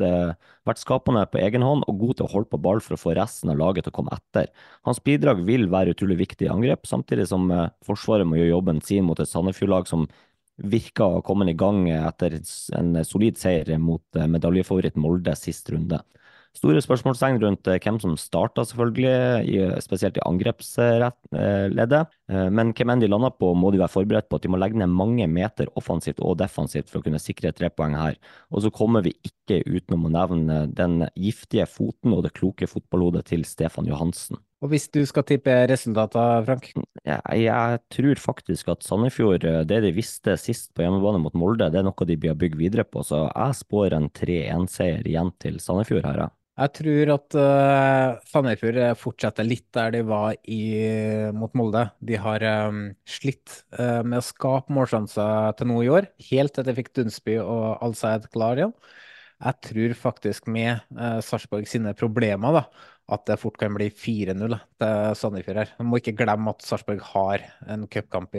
vært skapende på egen hånd og god til å holde på ball for å få resten av laget til å komme etter. Hans bidrag vil være utrolig viktig i angrep, samtidig som forsvaret må gjøre jobben sin mot et Sandefjord-lag som virka å komme i gang etter en solid seier mot medaljefavoritt Molde sist runde. Store spørsmålstegn rundt hvem som startet selvfølgelig, spesielt i angrepsleddet. Men hvem enn de lander på, må de være forberedt på at de må legge ned mange meter offensivt og defensivt for å kunne sikre 3 poeng her. Og så kommer vi ikke utenom å nevne den giftige foten og det kloke fotballhodet til Stefan Johansen. Og hvis du skal tippe resultater, Frank? Jeg tror faktisk at Sandefjord, det de visste sist på hjemmebane mot Molde, det er noe de blir bygd videre på, så jeg spår en 3-1-seier igjen til Sandefjord her. Jeg tror at Sandefjord fortsetter litt der de var mot Molde. De har slitt med å skape målsjanser til nå i år, helt til de fikk Dunsby og Al-Saed klar igjen. Jeg tror faktisk med Sarpsborg sine problemer da, at det fort kan bli 4-0 til Sandefjord her. Man må ikke glemme at Sarpsborg har en cupkamp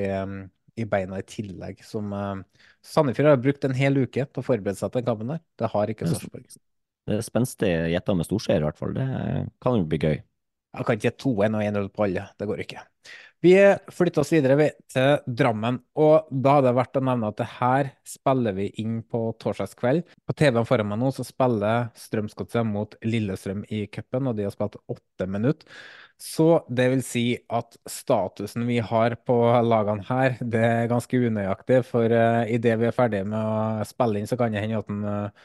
i beina i tillegg, som Sandefjord har brukt en hel uke til å forberede seg til den kampen der. Det har ikke Sarpsborg. Det er spenstig gjettet med storseier i hvert fall. Det kan jo bli gøy. Jeg kan ikke gjette 2-1 og 1-0 på alle. Det går ikke. Vi flytter oss videre til Drammen, og da har det vært å nevne at det her spiller vi inn på torsdagskveld. På TV-en foran meg nå så spiller Strømsgodset mot Lillestrøm i cupen, og de har spilt 8 minutter. Så det vil si at statusen vi har på lagene her, det er ganske unøyaktig, for i det vi er ferdige med å spille inn, så kan det hende at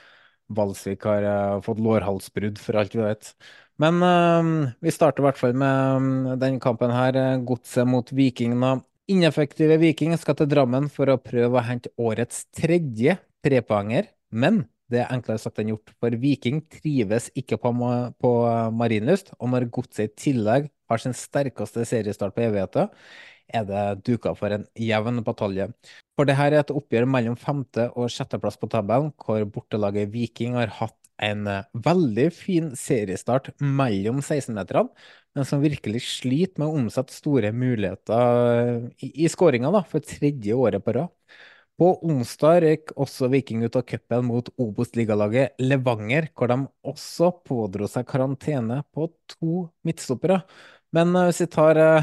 Valsvik har fått lårhalsbrudd for alt vi vet. Men vi starter i hvert fall med den kampen her, Godset mot Viking. Ineffektive Viking skal til Drammen for å prøve å hente årets 3. 3-poenger, men det er enklere sagt enn gjort, for Viking trives ikke på Marienlyst, og når Godset i tillegg har sin sterkeste seriestart på evigheter, er det duket for en jevn batalje. For dette er et oppgjør mellom 5. og 6. plass på tabellen, hvor bortelaget Viking har hatt en veldig fin seriestart mellom 16-meterne, men som virkelig sliter med å omsette store muligheter i skåringen for 3. året på rad. På onsdag røk også Viking ut av cupen mot Obos-ligalaget Levanger, hvor de også pådro seg karantene på 2 midtstoppere. Men hvis vi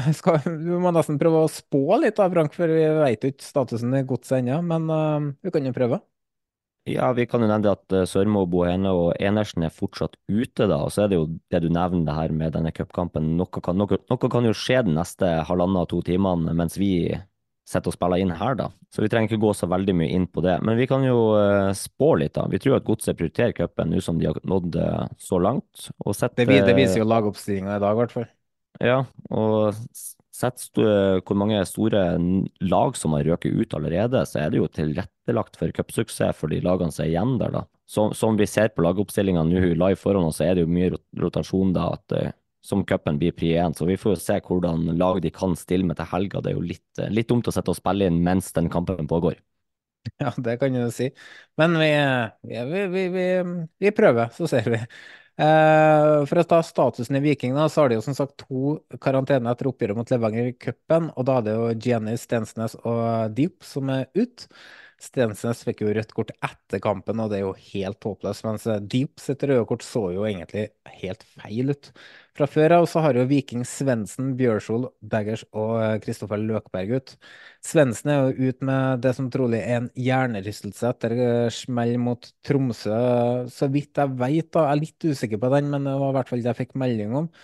vi må nesten prøve å spå litt da, Frank, for vi vet jo ikke statusen i Godset ennå, men vi kan jo prøve. Ja, vi kan jo nevne at Sørmo, Bohene og Enersen fortsatt ute, da. Og så det jo det du nevner det her med denne cupkampen. Noe kan jo skje de neste 1,5–2 timene mens vi sitter og spiller inn her, da. Så vi trenger ikke gå så veldig mye inn på det. Men vi kan jo spå litt, da. Vi tror at Godset prioriterer cupen nå som de har nådd så langt. Og Det viser jo lagoppstillinga i dag, i hvert fall. Ja, og sett hvor mange store lag som har røket ut allerede, så det jo tilrettelagt for cupsuksess for de lagene som igjen der, da. Som vi ser på lagoppstillingene nå live foran oss, så det jo mye rotasjon da, som cupen blir pri 1, så vi får jo se hvordan lag de kan stille med til helga. Det jo litt dumt å sette og spille inn mens den kampen pågår. Ja, det kan du si. Men vi prøver, så ser vi. For å ta statusen i Viking, da, så har de jo som sagt 2 karantene etter oppgjøret mot Levanger i cupen, og da det jo Gianni, Stensnes og Diop som ut. Stensnes fikk jo rødt kort etter kampen, og det jo helt håpløst, mens Diop sitt røde kort så jo egentlig helt feil ut. Fra før av så har jo Viking Svendsen, Bjørsol, Daggers og Kristoffer Løkberg ut. Svendsen jo ut med det som trolig en hjernerystelse etter smell mot Tromsø, så vidt jeg vet da. Jeg litt usikker på den, men det var i hvert fall det jeg fikk melding om.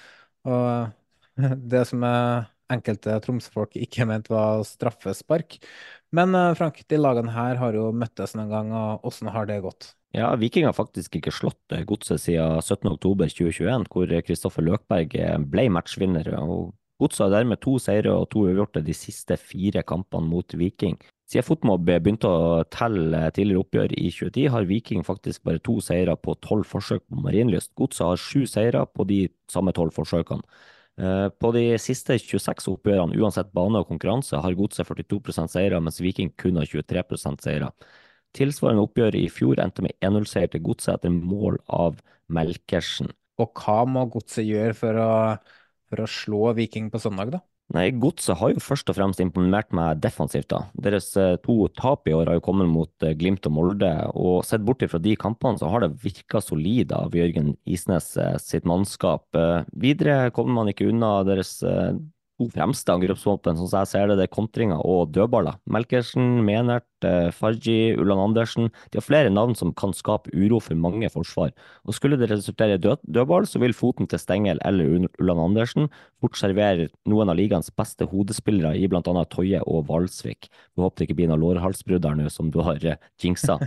Og det som enkelte Tromsø-folk ikke mente var straffespark. Men Frank, de lagene her har jo møttes noen gang, og hvordan har det gått? Ja, Viking har faktisk ikke slått Godset siden 17. oktober 2021, hvor Kristoffer Løkberg ble matchvinner. Og Godset har dermed 2 seire og 2 uavgjorte de siste 4 kampene mot Viking. Siden Fotmob begynte å telle tidligere oppgjør i 2010, har Viking faktisk bare 2 seire på 12 forsøk på Marienlyst. Godset har 7 seire på de samme 12 forsøkene. På de siste 26 oppgjørene, uansett bane og konkurranse, har Godset 42% seire, mens Viking kun har 23% seire. Tilsvarende oppgjør i fjor endte med 1-0-seier til Godset etter mål av Melkersen. Og hva må Godset gjøre for å slå Viking på søndag, da? Nei, Godset har jo først og fremst imponert meg defensivt, da. Deres 2 tap i år har jo kommet mot Glimt og Molde, og sett bort fra de kampene så har det virket solid av Jørgen Isnes sitt mannskap. Videre kommer man ikke unna deres 2 fremste angrepsvåpen, sånn som jeg ser det, kontringer og dødballer. Melkersen, Menert, Farji, Ulland Andersen, de har flere navn som kan skape uro for mange forsvar. Og skulle det resultere i dødball, så vil foten til Stengel eller Ulland Andersen fort servere noen av ligaens beste hodespillere i blant annet Toje og Valsvik. Vi håper det ikke blir noen lårhalsbrudd der nå, som du har jinxa.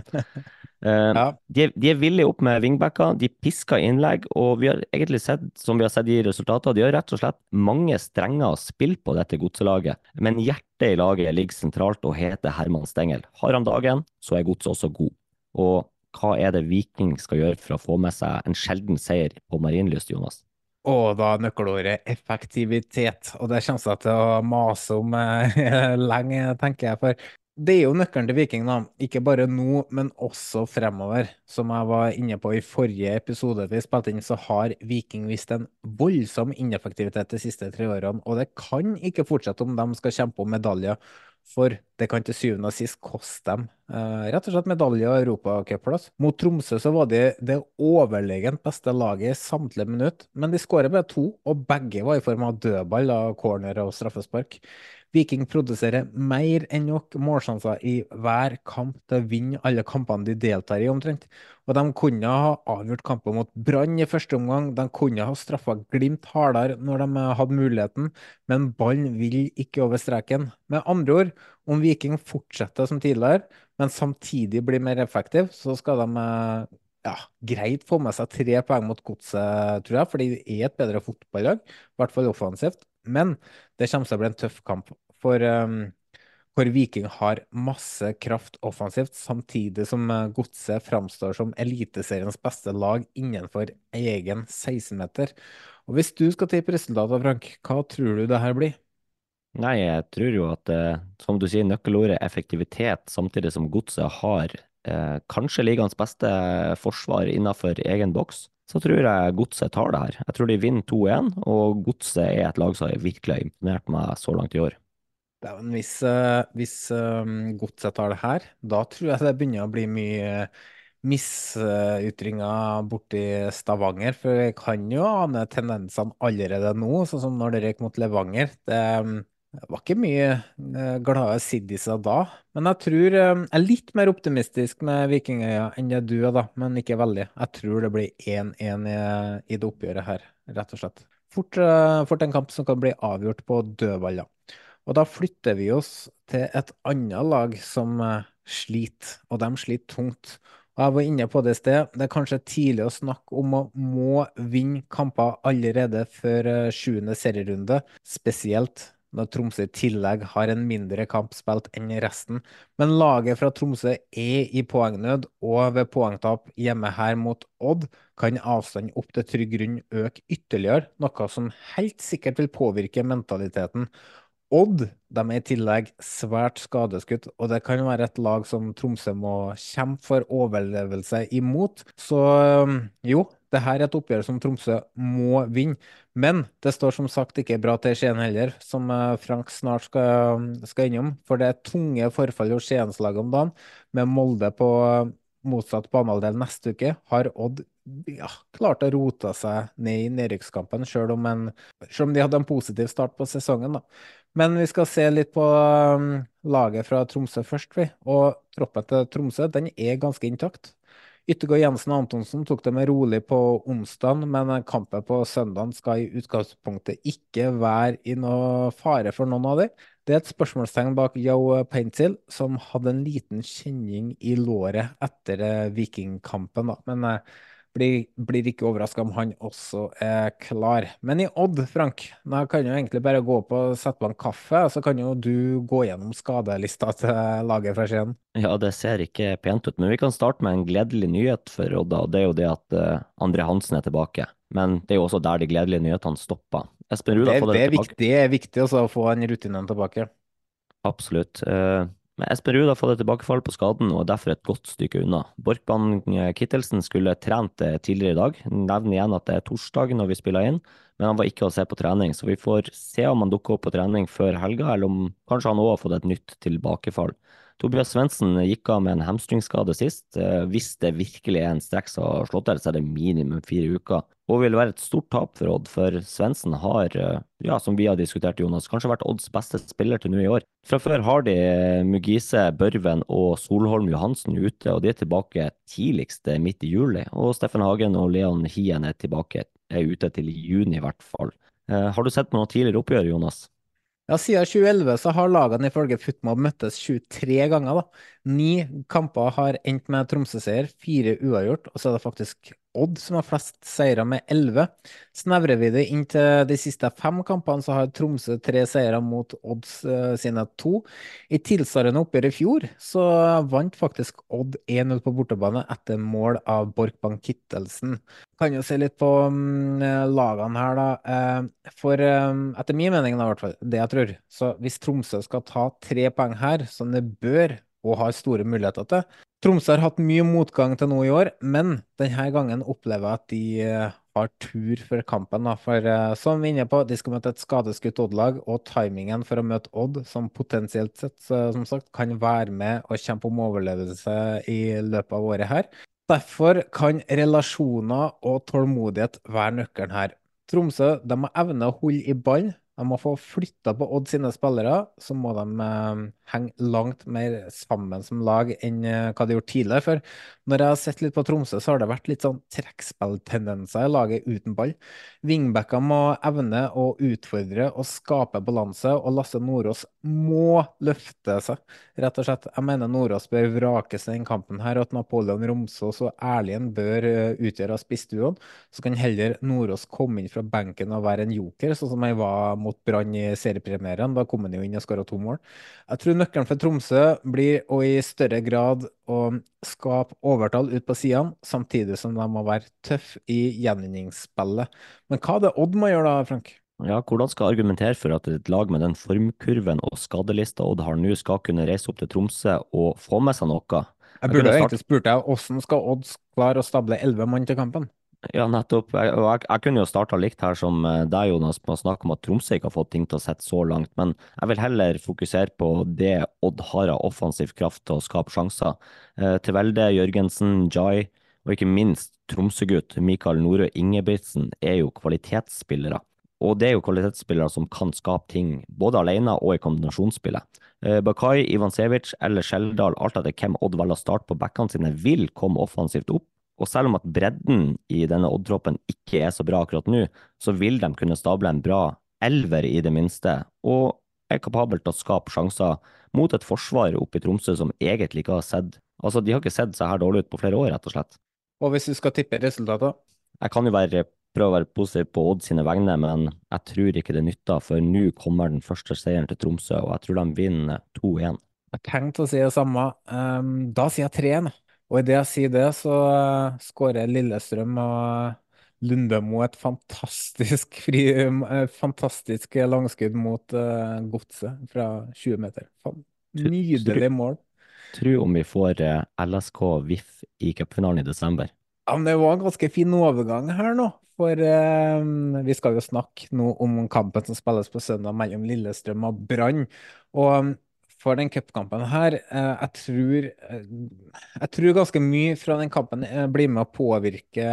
De villige opp med wingbacker, de pisker innlegg, og vi har egentlig sett, som vi har sett i resultater, de har rett og slett mange strenger å spille på dette godselaget, men hjertet i laget ligger sentralt og heter Herman Stengel. Har han dagen, så Godset også god. Og hva det Viking skal gjøre for å få med seg en sjelden seier på Marienlyst, Jonas? Og da nøkkelordet effektivitet, og det kommer jeg til å mase om lenge, tenker jeg, for det jo nøkkelen til Viking da, ikke bare nå, men også fremover. Som jeg var inne på i forrige episode vi spilte inn, så har Viking vist en voldsom ineffektivitet de siste 3 årene, og det kan ikke fortsette om de skal kjempe om medaljer, for det kan til syvende og sist koste dem rett og slett medalje og Europacup-plass. Mot Tromsø så var det overlegent beste laget i samtlige minutt, men de skårer bare 2, og begge var i form av dødball, corner og straffespark. Viking produserer mer enn nok målsjanser i hver kamp til å vinne alle kampene de deltar i omtrent. Og de kunne ha avgjort kampen mot Brann i første omgang, de kunne ha straffet Glimt hardere når de hadde muligheten, men ballen vil ikke over streken. Med andre ord, om Viking fortsetter som tidligere, men samtidig blir mer effektiv, så skal de greit få med seg 3 poeng mot Godset, tror jeg, fordi det et bedre fotballag, i hvert fall offensivt, men det kommer til å bli en tøff kamp, for Viking har masse kraft offensivt, samtidig som Godset framstår som eliteseriens beste lag innenfor egen 16-meter. Og hvis du skal tippe resultatet, Frank, hva tror du det her blir? Nei, jeg tror jo at, som du sier, nøkkelordet effektivitet, samtidig som Godset har kanskje ligaens beste forsvar innenfor egen boks, så tror jeg Godset tar det her. Jeg tror de vinner 2-1, og Godset et lag som virkelig har imponert meg så langt i år. Hvis Godset tar det her, da tror jeg det begynner å bli mye misutringer borti Stavanger, for jeg kan jo ane tendensene allerede nå, sånn som når det røk mot Levanger. Det var ikke mye glade siddiser da, men jeg tror jeg er litt mer optimistisk med Vikingøya enn det du er da, men ikke veldig. Jeg tror det blir 1-1 i det oppgjøret her, rett og slett. Fort en kamp som kan bli avgjort på dødballer. Og da flytter vi oss til et annet lag som sliter, og de sliter tungt. Og jeg var inne på det i sted, det er kanskje tidlig å snakke om å må vinne kamper allerede før 7. serierunde, spesielt når Tromsø i tillegg har en mindre kamp spilt enn resten. Men laget fra Tromsø er i poengnød, og ved poengtap hjemme her mot Odd kan avstanden opp til trygg grunn øke ytterligere, noe som helt sikkert vil påvirke mentaliteten. Odd, de er i tillegg svært skadeskutt, og det kan være et lag som Tromsø må kjempe for overlevelse imot. Så jo, det her er et oppgjør som Tromsø må vinne. Men det står som sagt ikke bra til Skien heller, som Frank snart skal innom. For det er tunge forfall hos Skienslaget om dagen, med Molde på motsatt banehalvdel neste uke. Har Odd klart å rote seg ned i nedrykkskampen, selv om de hadde en positiv start på sesongen, da. Men vi skal se litt på laget fra Tromsø først, vi. Og troppen til Tromsø, den er ganske intakt. Yttergård Jensen og Antonsen tok det med rolig på onsdagen, men kampen på søndagen skal i utgangspunktet ikke være i noe fare for noen av dem. Det er et spørsmålstegn bak Joe Paintil, som hadde en liten kjenning i låret etter Vikingkampen, da. Men blir ikke overrasket om han også er klar. Men i Odd, Frank, da kan jo egentlig bare gå opp og sette på en kaffe, så kan jo du gå gjennom skadelista til laget fra Skien. Ja, det ser ikke pent ut, men vi kan starte med en gledelig nyhet for Odd, og det er jo det at André Hansen er tilbake. Men det er jo også der de gledelige nyhetene stopper. Espen Ruud har fått det tilbake. Det er viktig også, å få en rutinen tilbake. Absolutt. Men Espen Ruud har fått et tilbakefall på skaden og er derfor et godt stykke unna. Borkmann Kittelsen skulle trent tidligere i dag. Nevner igjen at det er torsdag når vi spiller inn, men han var ikke å se på trening, så vi får se om han dukker opp på trening før helga, eller om kanskje han også har fått et nytt tilbakefall. Tobias Svendsen gikk av med en hamstringskade sist. Hvis det virkelig er en strekk som har slått til, så er det minimum 4 uker. Og vil være et stort tap for Odd, for Svendsen har, ja, som vi har diskutert, Jonas, kanskje vært Odds beste spiller til nå i år. Fra før har de Mugise, Børven og Solholm Johansen ute, og de er tilbake tidligst midt i juli. Og Steffen Hagen og Leon Hien er ute til juni i hvert fall. Har du sett på noe tidligere oppgjør, Jonas? Ja, siden 2011 så har lagene ifølge Footmob møttes 23 ganger, da. 9 kamper har endt med Tromsø-seier, 4 uavgjort, og så er det faktisk Odd som har flest seire med 11. Snevrer vi det inn til de siste 5 kampene, så har Tromsø 3 seire mot Odds sine 2. I tilsvarende oppgjør i fjor, så vant faktisk Odd 1-0 på bortebane etter mål av Borkmann Kittelsen. Kan jo se litt på lagene her, da. For etter min mening, da, i hvert fall, det jeg tror, så hvis Tromsø skal ta 3 poeng her, som det bør, og har store muligheter til. Tromsø har hatt mye motgang til nå i år, men denne gangen opplever jeg at de har tur for kampen. Da. For som vi er inne på, de skal møte et skadeskutt Odd-lag, og timingen for å møte Odd, som potensielt sett, som sagt, kan være med og kjempe om overlevelse i løpet av året her. Derfor kan relasjoner og tålmodighet være nøkkelen her. Tromsø, de må evne å holde i ball. De må få flytta på Odd sine spillere, så må de henge langt mer sammen som lag enn hva de har gjort tidligere. For når jeg har sett litt på Tromsø, så har det vært litt sånn trekkspilltendenser i laget uten ball. Wingbacker må evne å utfordre og skape balanse, og Lasse Nordås må løfte seg, rett og slett. Jeg mener Nordås bør vrakes i den kampen her, og at Napoleon Romsås og Erlien bør utgjøre spissduoen. Så kan heller Nordås komme inn fra benken og være en joker, sånn som jeg var mot Brann i seriepremieren. Da kom han jo inn og skåret 2 mål. Jeg tror nøkkelen for Tromsø blir å i større grad å skape overtall ut på sidene, samtidig som de må være tøff i gjenvinningsspillet. Men hva er det Odd må gjøre da, Frank? Ja, hvordan skal argumentere for at et lag med den formkurven og skadelista Odd har nå skal kunne reise opp til Tromsø og få med seg noe? Jeg burde egentlig spurt deg, hvordan skal Odd klare å stable 11 mann til kampen? Ja, nettopp. Jeg kunne jo startet likt her som deg, Jonas, på å snakke om at Tromsø ikke har fått ting til å sette så langt, men jeg vil heller fokusere på det Odd har av offensiv kraft til å skape sjanser. Tvelde, Jørgensen, Jai, og ikke minst Tromsø-gutt Mikael Nore Ingebrigtsen er jo kvalitetsspillere. og det er jo kvalitetsspillere som kan skape ting, både alene og i kombinasjonsspillet. Bakay, Ivansevic eller Skjeldal, alt etter hvem Odd velger å starte på backene sine, vil komme offensivt opp. Og selv om at bredden i denne Odd-troppen ikke er så bra akkurat nå, så vil de kunne stable en bra elver i det minste, og er kapabel til å skape sjanser mot et forsvar oppe i Tromsø som egentlig ikke har sett, altså de har ikke sett så her dårlig ut på flere år, rett og slett. Og hvis du skal tippe resultatet? Jeg kan jo prøve å være positiv på Odd sine vegne, men jeg tror ikke det nytter, for nå kommer den første seieren til Tromsø, og jeg tror de vinner 2-1. Jeg tenkte å si det samme. Da sier jeg 3-1. Og i det jeg sier det, så skårer Lillestrøm og Lundemo et fantastisk langskudd mot godset fra 20 meter. Nydelig mål. Tro om vi får LSK VIF i cupfinalen i desember. Ja, men det var en ganske fin overgang her nå, for vi skal jo snakke nå om kampen som spilles på søndag mellom Lillestrøm og Brann. Og for den cupkampen her, jeg tror ganske mye fra den kampen blir med å påvirke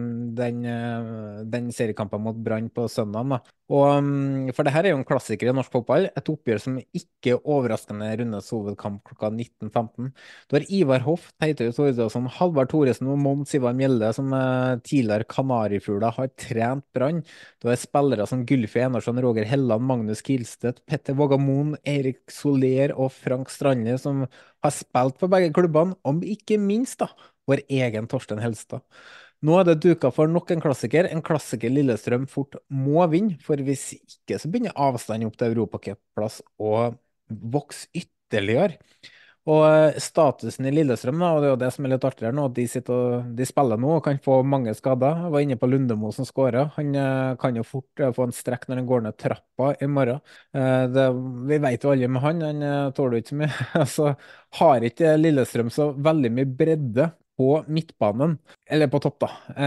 den seriekampen mot Brann på søndag, da. Og for det her er jo en klassiker i norsk fotball, et oppgjør som ikke overraskende rundes hovedkamp klokka 19.15. Du har Ivar Hoff, Teitur Tordarsson, Halvard Thoresen og Mons Ivar Mjelde som tidligere Kanarifugler har trent Brann. Du har spillere som Gylfi Enarsson, Roger Helland, Magnus Kilstedt, Petter Vågamon, Erik Soler og Frank Strandli som har spilt for begge klubbene, og ikke minst da, vår egen Torsten Helstad. Nå er det duket for nok en klassiker Lillestrøm fort må vinne, for hvis ikke så begynner avstanden opp til Europacupplass å vokse ytterligere. Og statusen i Lillestrøm, og det er jo det som er litt artigere nå, at de spiller nå og kan få mange skader. Jeg var inne på Lundemo som skåret. Han kan jo fort få en strekk når han går ned trappa i morgen. Vi vet jo alle med han tåler jo ikke så mye. Altså, har ikke Lillestrøm så veldig mye bredde på midtbanen, eller på topp da,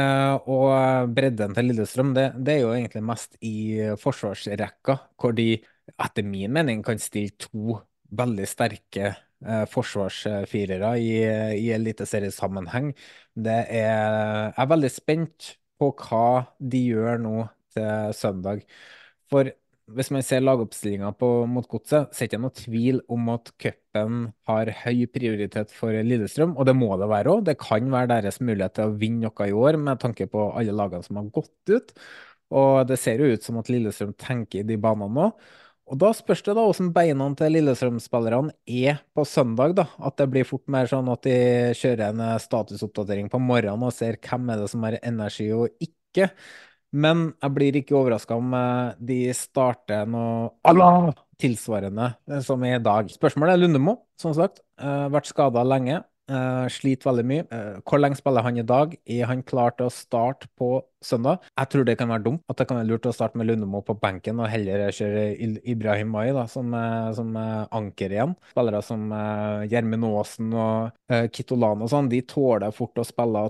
og bredden til Lillestrøm, det er jo egentlig mest i forsvarsrekka, hvor de etter min mening kan stille to veldig sterke forsvarsfirere i eliteseriesammenheng. Jeg er veldig spent på hva de gjør nå til søndag, for hvis man ser lagoppstillingen mot godset, så er det ikke noe tvil om at cupen har høy prioritet for Lillestrøm, og det må det være også. Det kan være deres mulighet til å vinne noe i år, med tanke på alle lagene som har gått ut, og det ser jo ut som at Lillestrøm tenker i de banene nå. Og da spørs det da hvordan beina til Lillestrøm-spillerne er på søndag da, at det blir fort mer sånn at de kjører en statusoppdatering på morgenen og ser hvem er det som har energi og ikke. Men jeg blir ikke overrasket om de starter noe tilsvarende som i dag. Spørsmålet er Lundemo, som sagt. Vært skadet lenge, sliter veldig mye. Hvor lenge spiller han i dag? Er han klar til å starte på søndag? Jeg tror det kan være dumt, at det kan være lurt å starte med Lundemo på benken og heller kjøre Ibrahim Mai da, som anker igjen. Spillere som Gjermund Aasen og Kitolano og sånn, de tåler fort å spille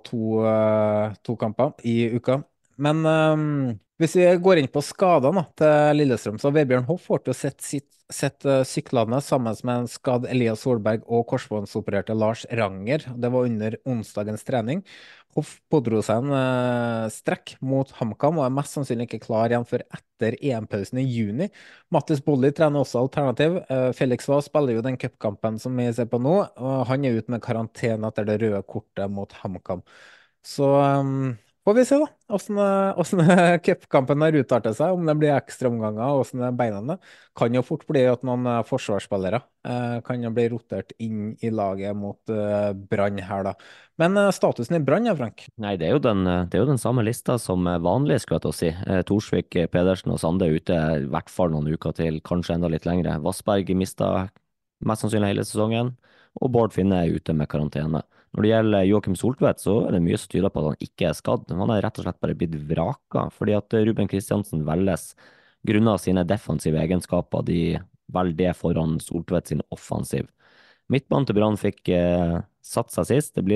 to kamper i uka. Men hvis vi går inn på skadene til Lillestrøm, så har Vebjørn Hoff fått sett syklene sammen med en skadd Elias Solberg og korsbåndsopererte Lars Ranger. Det var under onsdagens trening. Hoff pådro seg en strekk mot HamKam og er mest sannsynlig ikke klar igjen før etter EM-pausen i juni. Mattis Bolli trener også alternativ. Felix Vaz spiller jo den cupkampen som vi ser på nå, og han er ute med karantene etter det røde kortet mot HamKam. Så får vi se da, hvordan cupkampen har utartet seg, om det blir ekstra omganger, og hvordan beina kan jo fort bli at noen forsvarsspillere kan jo bli rotert inn i laget mot Brann her da. Men statusen i Brann, Frank? Nei, det er jo den samme lista som vanlig, skulle jeg til å si. Torsvik, Pedersen og Sande er ute i hvert fall noen uker til, kanskje enda litt lengre. Vassberg mistet mest sannsynlig hele sesongen, og Bård Finne er ute med karantene. Når det gjelder Joakim Soltvedt, så er det mye som tyder på at han ikke er skadd. Han er rett og slett bare blitt vraka, fordi at Ruben Kristiansen velges grunnet sine defensive egenskaper. De velger det foran Soltvedt sin offensiv. Midtbanen til Brann fikk satt seg sist. Det blir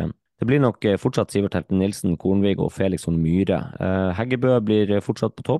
nok fortsatt Sivert Helten Nilsen, Kornvig og Felix von Myhre. Heggebø blir fortsatt på topp.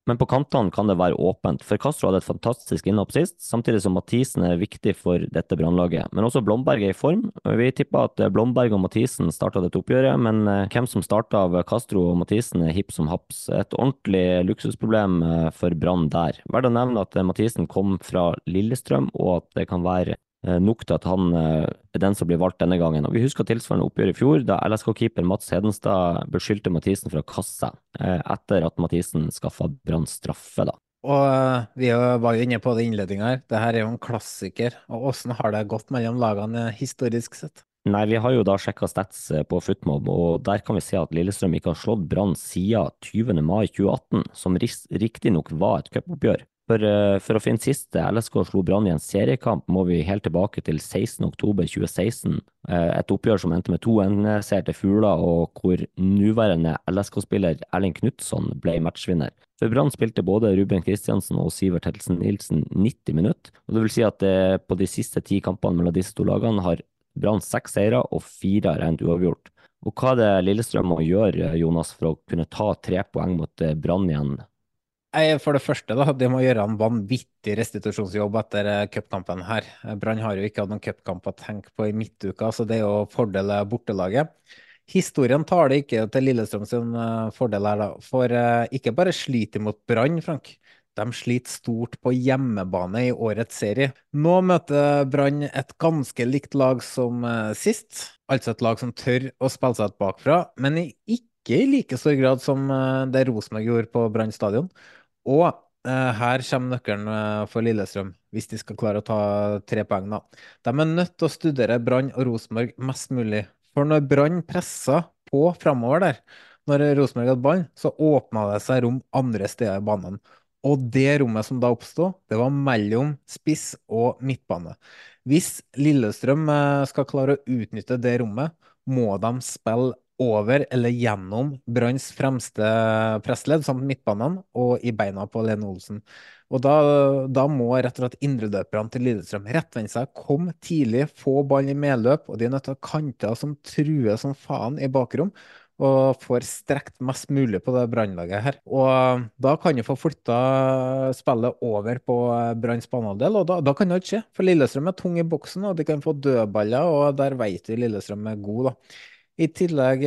Men på kantene kan det være åpent, for Castro hadde et fantastisk innhopp sist, samtidig som Mathisen er viktig for dette brannlaget. Men også Blomberg er i form. Vi tipper at Blomberg og Mathisen startet dette oppgjøret, men hvem som startet av Castro og Mathisen er hipp som haps. Et ordentlig luksusproblem for Brann der. Verdt å nevne at Mathisen kom fra Lillestrøm, og at det kan være nok til at han er den som blir valgt denne gangen. Og vi husker tilsvarende oppgjør i fjor, da LSK-keeper Mats Hedenstad beskyldte Mathisen for å kaste etter at Mathisen skaffet Brann straffe da. Og vi var jo inne på det innledningen her. Det her er jo en klassiker. Og hvordan har det gått mellom lagene historisk sett? Nei, vi har jo da sjekket stats på Footmob, og der kan vi se at Lillestrøm ikke har slått Brann siden 20. mai 2018, som riktig nok var et cupoppgjør. For å finne siste LSK slo Brann i en seriekamp må vi helt tilbake til 16. oktober 2016, et oppgjør som endte med 2-1-seier til Fugla, og hvor nuværende LSK-spiller Erling Knutson ble matchvinner. For Brann spilte både Ruben Kristiansen og Sivert Helsen Nilsen 90 minutter, og det vil si at på de siste 10 kampene mellom disse to lagene har Brann 6 seire og 4 rent uavgjort. Og hva er det Lillestrøm må gjøre, Jonas, for å kunne ta 3 poeng mot Brann igjen? For det første da, de må gjøre en vanvittig restitusjonsjobb etter cupkampen her. Brann har jo ikke hatt noen cupkamp å tenke på i midtuka, så det er jo fordel bortelaget. Historien tar det ikke til Lillestrøm sin fordel her da, for ikke bare sliter mot Brann, Frank. De sliter stort på hjemmebane i årets serie. Nå møter Brann et ganske likt lag som sist, altså et lag som tør å spille seg et bakfra, men ikke i like stor grad som det Rosenborg gjorde på Brann stadion. Og her kommer nøkkelen for Lillestrøm, hvis de skal klare å ta 3 poeng da. De er nødt til å studere Brann og Rosenborg mest mulig. For når Brann presset på fremover der, når Rosenborg hadde ballen, så åpnet det seg rom andre steder i banen. Og det rommet som da oppstod, det var mellom spiss og midtbane. Hvis Lillestrøm skal klare å utnytte det rommet, må de spille over eller gjennom Branns fremste pressledd samt midtbanen og i beina på Lene Olsen. Og da må rett og slett indreløperne til Lillestrøm rettvende seg, kom tidlig, få ball i medløp, og de er nødt til å kanter som truer som faen i bakrom, og får strekt mest mulig på det brannlaget her. Og da kan de få flytta spillet over på Branns banehalvdel, og da kan det ikke skje, for Lillestrøm er tung i boksen, og de kan få dødballer, og der vet vi Lillestrøm er god da. I tillegg,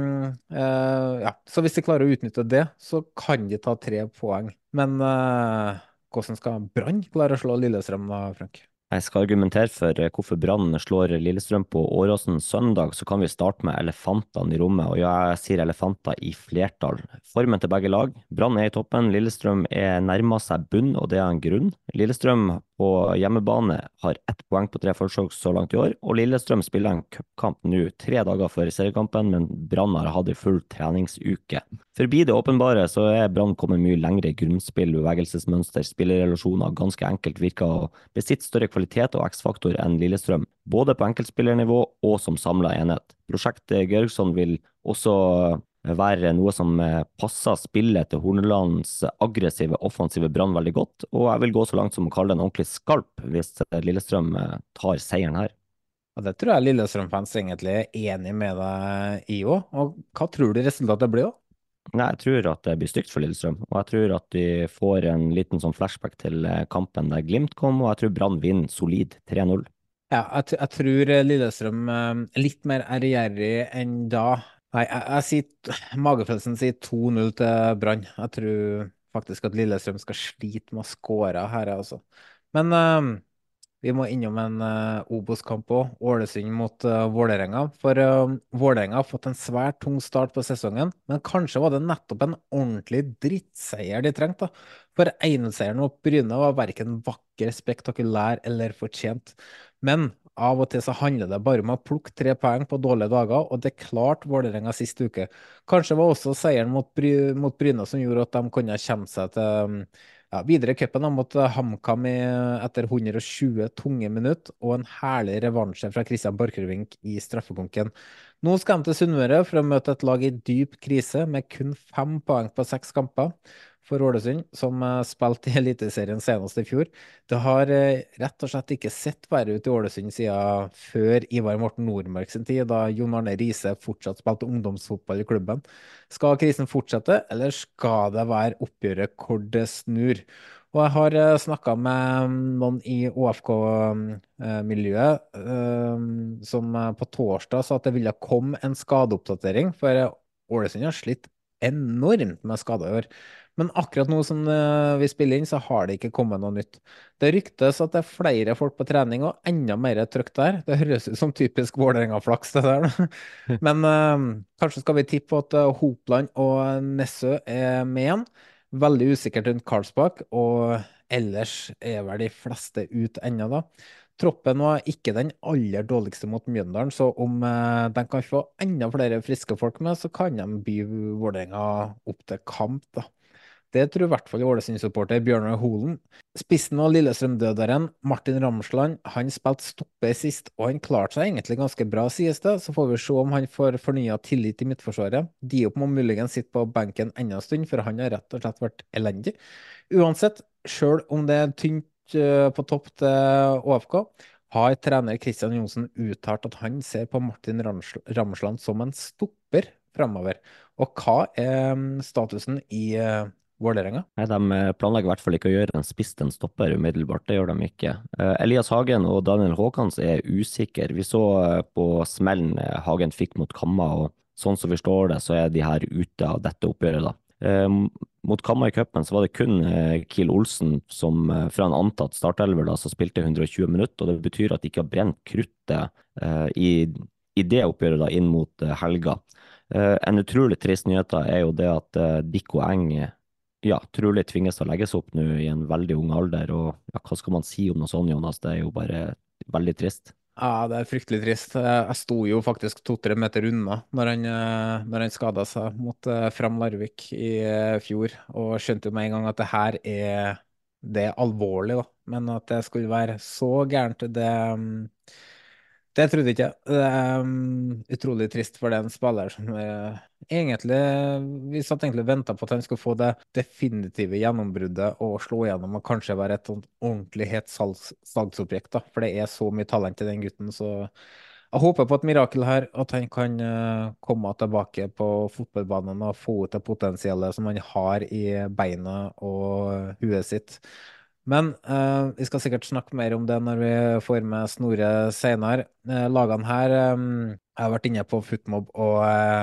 ja, så hvis de klarer å utnytte det, så kan de ta 3 poeng. Men hvordan skal Brann klare å slå Lillestrøm da, Frank? Jeg skal argumentere for hvorfor Brann slår Lillestrøm på Åråsen søndag, så kan vi starte med elefantene i rommet, og jeg sier elefanter i flertall. Formen til begge lag. Brann er i toppen, Lillestrøm er nærmere seg bunn, og det er en grunn. Lillestrøm på hjemmebane har 1 poeng på 3 forsøk så langt i år, og Lillestrøm spiller en cupkamp nå 3 dager før seriekampen, men Brann har hatt en full treningsuke. Forbi det åpenbare så er Brann kommet mye lengre i grunnspill, bevegelsesmønster, spillerrelasjoner, ganske enkelt virker å besitte større kvalitet og X-faktor enn Lillestrøm, både på enkeltspillernivå og som samlet enhet. Prosjektet Georgsson vil også være noe som passer spillet til Hornelands aggressive, offensive Brann veldig godt, og jeg vil gå så langt som å kalle det en ordentlig skalp hvis Lillestrøm tar seieren her. Og det tror jeg Lillestrøm-fans egentlig er enig med deg i også. Og hva tror du resultatet blir da? Nei, jeg tror at det blir stygt for Lillestrøm, og jeg tror at de får en liten sånn flashback til kampen der Glimt kom, og jeg tror Brann vinner solid 3-0. Ja, jeg tror Lillestrøm litt mer ærgjerrig enn da. Nei, jeg sier, magefølelsen sier 2-0 til Brann. Jeg tror faktisk at Lillestrøm skal slite med å skåre her, altså. Men vi må innom en Obos-kamp også, Ålesund mot Vålerenga, for Vålerenga har fått en svært tung start på sesongen, men kanskje var det nettopp en ordentlig drittseier de trengte da. For 1-seieren mot Bryne var hverken vakker, spektakulær eller fortjent. Men av og til så handler det bare om å plukke 3 poeng på dårlige dager, og det klarte Vålerenga siste uke. Kanskje var også seieren mot Bryne som gjorde at de kunne kjempe seg til videre i cupen mot HamKam etter 120 tunge minutter, og en herlig revansje fra Christian Borchgrevink i straffekonken. Nå skal de til Sunnmøre for å møte et lag i dyp krise med kun 5 poeng på 6 kamper. for Ålesund, som spilte i Eliteserien senest i fjor. Det har rett og slett ikke sett verre ut i Ålesund siden før Ivar Morten Nordmark sin tid, da Jon Arne Riise fortsatt spilte ungdomsfotball i klubben. Skal krisen fortsette, eller skal det være oppgjøret hvor det snur? Og jeg har snakket med noen i OFK-miljøet som på torsdag sa at det ville komme en skadeoppdatering, for Ålesund har slitt enormt med skader i år. Men akkurat nå som vi spiller inn, så har det ikke kommet noe nytt. Det ryktes at det er flere folk på trening og enda mer trøkk der. Det høres ut som typisk Vålerenga-flaks det der. Men kanskje skal vi tippe på at Hopland og Nessø er med igjen. Veldig usikkert rundt Karlsbakk, og ellers er vel de fleste ut ennå da. Troppen var ikke den aller dårligste mot Mjøndalen, så om de kan få enda flere friske folk med, så kan de by Vålerenga opp til kamp da. Det tror i hvert fall Ålesund-supporter Bjørnar Holen. Spissen og Lillestrøm-døderen Martin Ramsland, han spilte stoppe sist, og han klarte seg egentlig ganske bra, sies det. Så får vi se om han får fornyet tillit i midtforsvaret. Diop må muligens sitte på benken enda en stund, for han har rett og slett vært elendig. Uansett, selv om det er tynt på topp til ÅFK, har trener Kristian Johnsen uttalt at han ser på Martin Ramsland som en stopper fremover. Og hva er statusen i Vålerenga? Nei, de planlegger i hvert fall ikke å gjøre en spiss til en stopper umiddelbart, det gjør de ikke. Elias Hagen og Daniel Håkans er usikre. Vi så på smellen Hagen fikk mot Kamma, og sånn som vi forstår det, så er de her ute av dette oppgjøret da. Mot Kamma i cupen så var det kun Kiel Olsen som fra en antatt startelver da, så spilte 120 minutter, og det betyr at de ikke har brent kruttet i det oppgjøret da, inn mot helga. En utrolig trist nyhet da, er jo det at Dikko Eng trolig tvinges til å legges opp nå i en veldig ung alder, og hva skal man si om noe sånt, Jonas? Det er jo bare veldig trist. Ja, det er fryktelig trist. Jeg sto jo faktisk 2-3 meter unna når han skadet seg mot Fram Larvik i fjor, og skjønte jo med en gang at det er alvorlig da, men at det skulle være så gærent, det trodde jeg ikke. Det er utrolig trist for den spiller som vi satt egentlig og ventet på at han skulle få det definitive gjennombruddet og slå gjennom og kanskje være et ordentlig hett salgsobjekt da, for det er så mye talent i den gutten, så jeg håper på et mirakel her, at han kan komme tilbake på fotballbanen og få ut det potensialet som han har i beina og huet sitt. Men vi skal sikkert snakke mer om det når vi får med Snorre senere. Lagene her har vært inne på Footmob og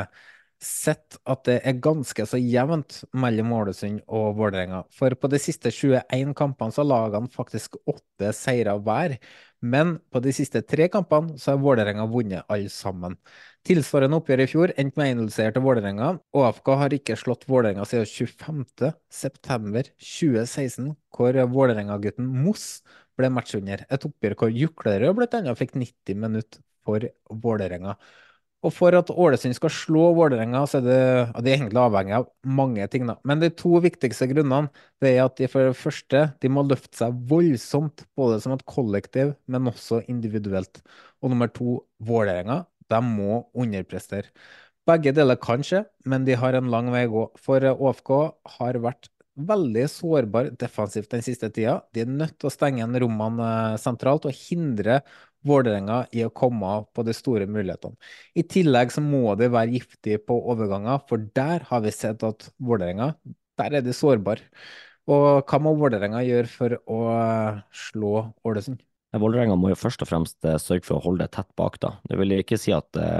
sett at det er ganske så jevnt mellom Ålesund og Vålerenga. For på de siste 21 kampene så har lagene faktisk 8 seirer hver. Men på de siste 3 kampene så har Vålerenga vunnet alle sammen. Tilsvarende oppgjør i fjor endte med 1-0-seier til Vålerenga. ÅFK har ikke slått Vålerenga siden 25. september 2016, hvor Vålerenga-gutten Moss ble matchvinner. Et oppgjør hvor Juklerød blant annet fikk 90 minutter for Vålerenga. Og for at Ålesund skal slå Vålerenga, så er det egentlig avhengig av mange ting da. Men de 2 viktigste grunnene, det er at de for det første, de må løfte seg voldsomt, både som et kollektiv, men også individuelt. Og nummer 2, Vålerenga, de må underprestere. Begge deler kan skje, men de har en lang vei å gå. For ÅFK har vært veldig sårbar defensivt den siste tida. De er nødt til å stenge igjen rommene sentralt og hindre Vålerenga i å komme på de store mulighetene. I tillegg så må de være giftige på overganger, for der har vi sett at Vålerenga, der er de sårbare. Og hva må Vålerenga gjøre for å slå Ålesund? Vålerenga må jo først og fremst sørge for å holde det tett bak da. Jeg vil ikke si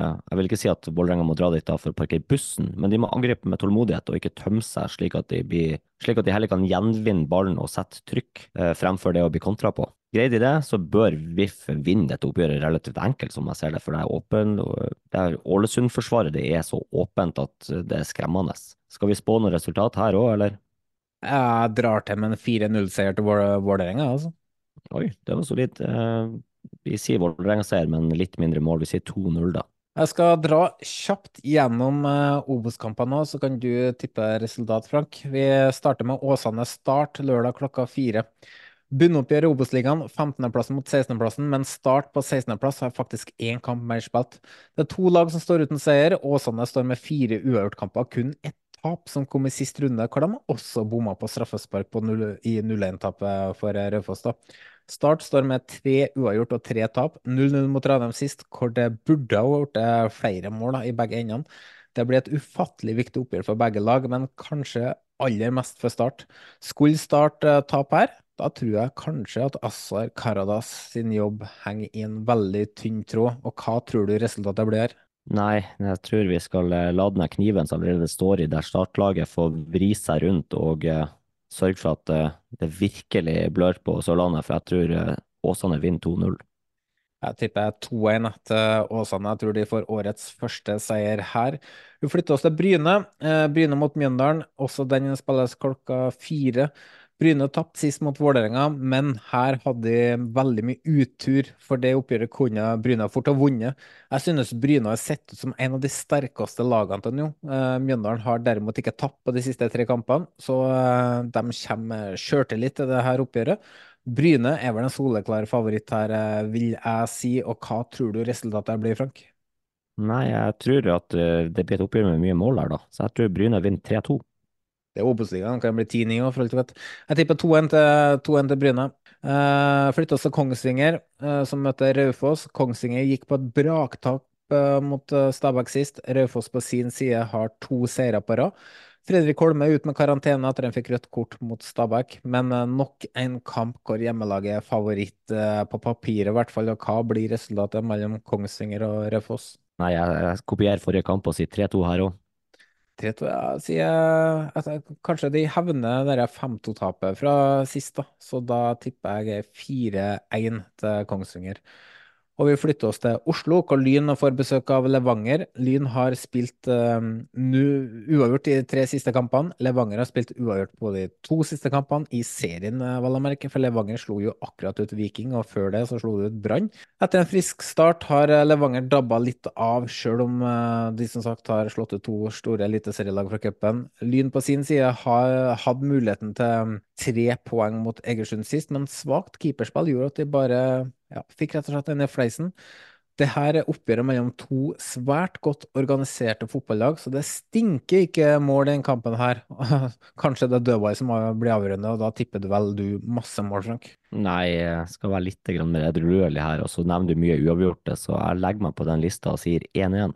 at Vålerenga må dra dit da for å parkere bussen, men de må angripe med tålmodighet og ikke tømme seg slik at de heller kan gjenvinne ballen og sette trykk fremfor det å bli kontra på. Greier de det, så bør VIF vinne dette oppgjøret relativt enkelt, som jeg ser det, for det er åpent, og det er Ålesund-forsvaret, det er så åpent at det er skremmende. Skal vi spå noe resultat her også, eller? Jeg drar til med en 4-0-seier til Vålerenga, altså. Oi, det var solid. Vi sier Vålerenga-seier, men litt mindre mål. Vi sier 2-0 da. Jeg skal dra kjapt gjennom Obos-kampen nå, så kan du tippe resultat, Frank. Vi starter med Åsane Start lørdag klokka 4. Bunnoppgjør i Obos-ligaen, 15. plassen mot 16. plassen, men Start på 16. plass har faktisk 1 kamp mer spilt. Det er 2 lag som står uten seier. Åsane står med 4 uavgjort-kamper, kun 1 tap som kom i siste runde, hvor de også bomma på straffespark på i 0-1-tapet for Raufoss da. Start står med 3 uavgjort og 3 tap. 0-0 mot Ranheim sist, hvor det burde ha vært flere mål da, i begge endene. Det blir et ufattelig viktig oppgjør for begge lag, men kanskje aller mest for Start. Skulle Start tape her, da tror jeg kanskje at Assar Karadas sin jobb henger i en veldig tynn tråd. Og hva tror du resultatet blir her? Nei, jeg tror vi skal la den kniven som allerede står i der startlaget få vri seg rundt og sørge for at det virkelig blør på Sørlandet, for jeg tror Åsane vinner 2-0. Jeg tipper 2-1 til Åsane. Jeg tror de får årets første seier her. Vi flytter oss til Bryne. Bryne mot Mjøndalen. Også den spilles klokka 4. Bryne tapt sist mot Vålerenga, men her hadde de veldig mye utur, for det oppgjøret kunne Bryne fort ha vunnet. Jeg synes Bryne har sett ut som en av de sterkeste lagene til nå. Mjøndalen har derimot ikke tapt på de siste 3 kampene, så de kommer skjørte litt til det her oppgjøret. Bryne er vel en soleklare favoritt her, vil jeg si, og hva tror du resultatet blir, Frank? Nei, jeg tror at det blir et oppgjør med mye mål her da, så jeg tror Bryne vinner 3-2. Det er Obos-ligaen, kan bli 10-9 også, for alt jeg vet. Jeg tipper 2-1 til Bryne. Flytter oss til Kongsvinger, som møter Raufoss. Kongsvinger gikk på et braktak mot Stabæk sist. Raufoss på sin side har 2 seire på rad. Fredrik Holme er ut med karantene etter han fikk rødt kort mot Stabæk, men nok en kamp hvor hjemmelaget er favoritt på papiret, i hvert fall. Og hva blir resultatet mellom Kongsvinger og Raufoss? Nei, jeg kopierer forrige kamp og sier 3-2 her også. 3-2, ja, sier at kanskje de hevner det 5-2-tapet fra sist, da. Så da tipper jeg 4-1 til Kongsvinger. Og vi flytter oss til Oslo, hvor Lyn får besøk av Levanger. Lyn har spilt uavgjort i 3 siste kampene. Levanger har spilt uavgjort på de 2 siste kampene i serien, vel å merke, for Levanger slo jo akkurat ut Viking, og før det så slo det ut Brann. Etter en frisk start har Levanger dabba litt av, selv om de som sagt har slått ut 2 store eliteserielag fra cupen. Lyn på sin side har hatt muligheten til 3 poeng mot Egersund sist, men svagt keeperspill gjorde at de bare fikk rett og slett denne fleisen. Det her er oppgjøret mellom 2 svært godt organiserte fotballag, så det stinker ikke mål i den kampen her. Kanskje det er dødball som blir avgjørende, og da tipper du vel masse mål, Frank? Nei, jeg skal være litt mer edruelig her, og så nevner du mye uavgjorte, så jeg legger meg på den lista og sier 1-1.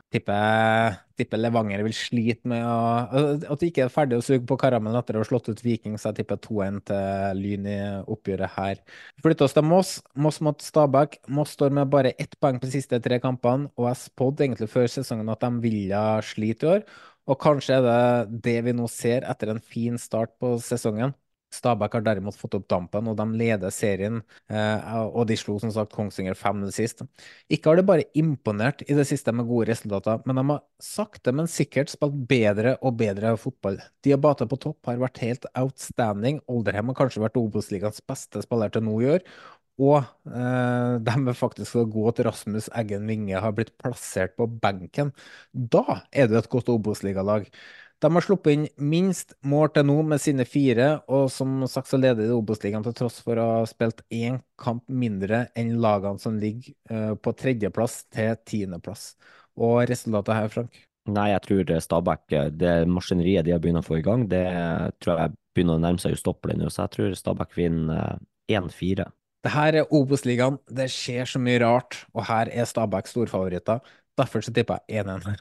Tipper Levanger vil slite med at de ikke er ferdig å suge på karamellen etter å ha slått ut Viking, så jeg tipper 2-1 til Lyn i oppgjøret her. Flytter oss til Moss. Moss mot Stabæk. Moss står med bare 1 poeng på de siste 3 kampene, og jeg spådde egentlig før sesongen at de ville slite i år, og kanskje er det vi nå ser etter en fin start på sesongen. Stabæk har derimot fått opp dampen, og de leder serien, og de slo som sagt Kongsvinger 5-0 sist. Ikke har det bare imponert i det siste med gode resultater, men de har sakte, men sikkert spilt bedre og bedre fotball. Diabate på topp har vært helt outstanding. Oldham har kanskje vært Obos-ligaens beste spiller til nå i år, og de vil faktisk gå til Rasmus Eggen Vinge har blitt plassert på benken. Da er det et godt Obos-ligalag. De har sluppet inn minst mål til nå med sine 4, og som sagt så leder de Obos-ligaen til tross for å ha spilt 1 kamp mindre enn lagene som ligger på 3. plass til 10. plass. Og resultatet her, Frank? Nei, jeg tror Stabæk, det maskineriet de har begynt å få i gang, det tror jeg begynner å nærme seg ustoppelig nå, så jeg tror Stabæk vinner 1-4. Det her er Obos-ligaen, det skjer så mye rart, og her er Stabæk storfavoritter. Derfor så tipper jeg 1-1.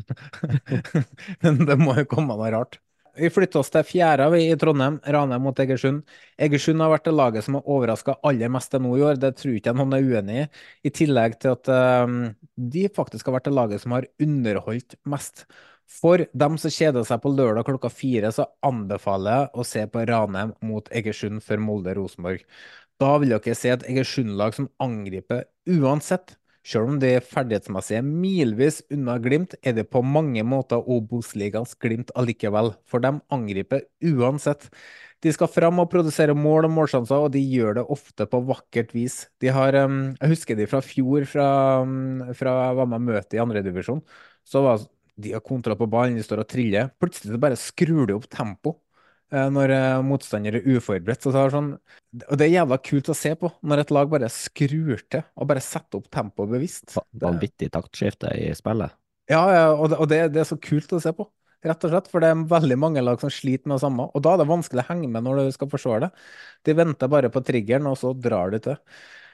Men det må jo komme noe rart. Vi flytter oss til 4. i Trondheim, Ranheim mot Egersund. Egersund har vært det laget som har overrasket aller mest til nå i år, det tror ikke jeg noen er uenig i. I tillegg til at de faktisk har vært det laget som har underholdt mest. For dem som kjeder seg på lørdag klokka 4, så anbefaler jeg å se på Ranheim mot Egersund for Molde-Rosenborg. Da vil dere se et Egersund-lag som angriper uansett. Selv om de ferdighetsmessige milvis unna Glimt, er det på mange måter Obos-ligaens Glimt allikevel, for de angriper uansett. De skal fram og produsere mål og målsjanser, og de gjør det ofte på vakkert vis. De har, jeg husker de fra fjor, fra jeg var med møte i 2. divisjon, så var de har kontroll på ballen, de står og triller. Plutselig bare skrur de opp tempo når motstander er uforberedt. Så det er sånn, og det er jævla kult å se på, når et lag bare skrur til og bare setter opp tempo bevisst. Vanvittig taktskifte i spillet. Ja, og det er så kult å se på. rett og slett, for det er veldig mange lag som sliter med det samme, og da er det vanskelig å henge med når du skal forsvare det. De venter bare på triggeren, og så drar de til.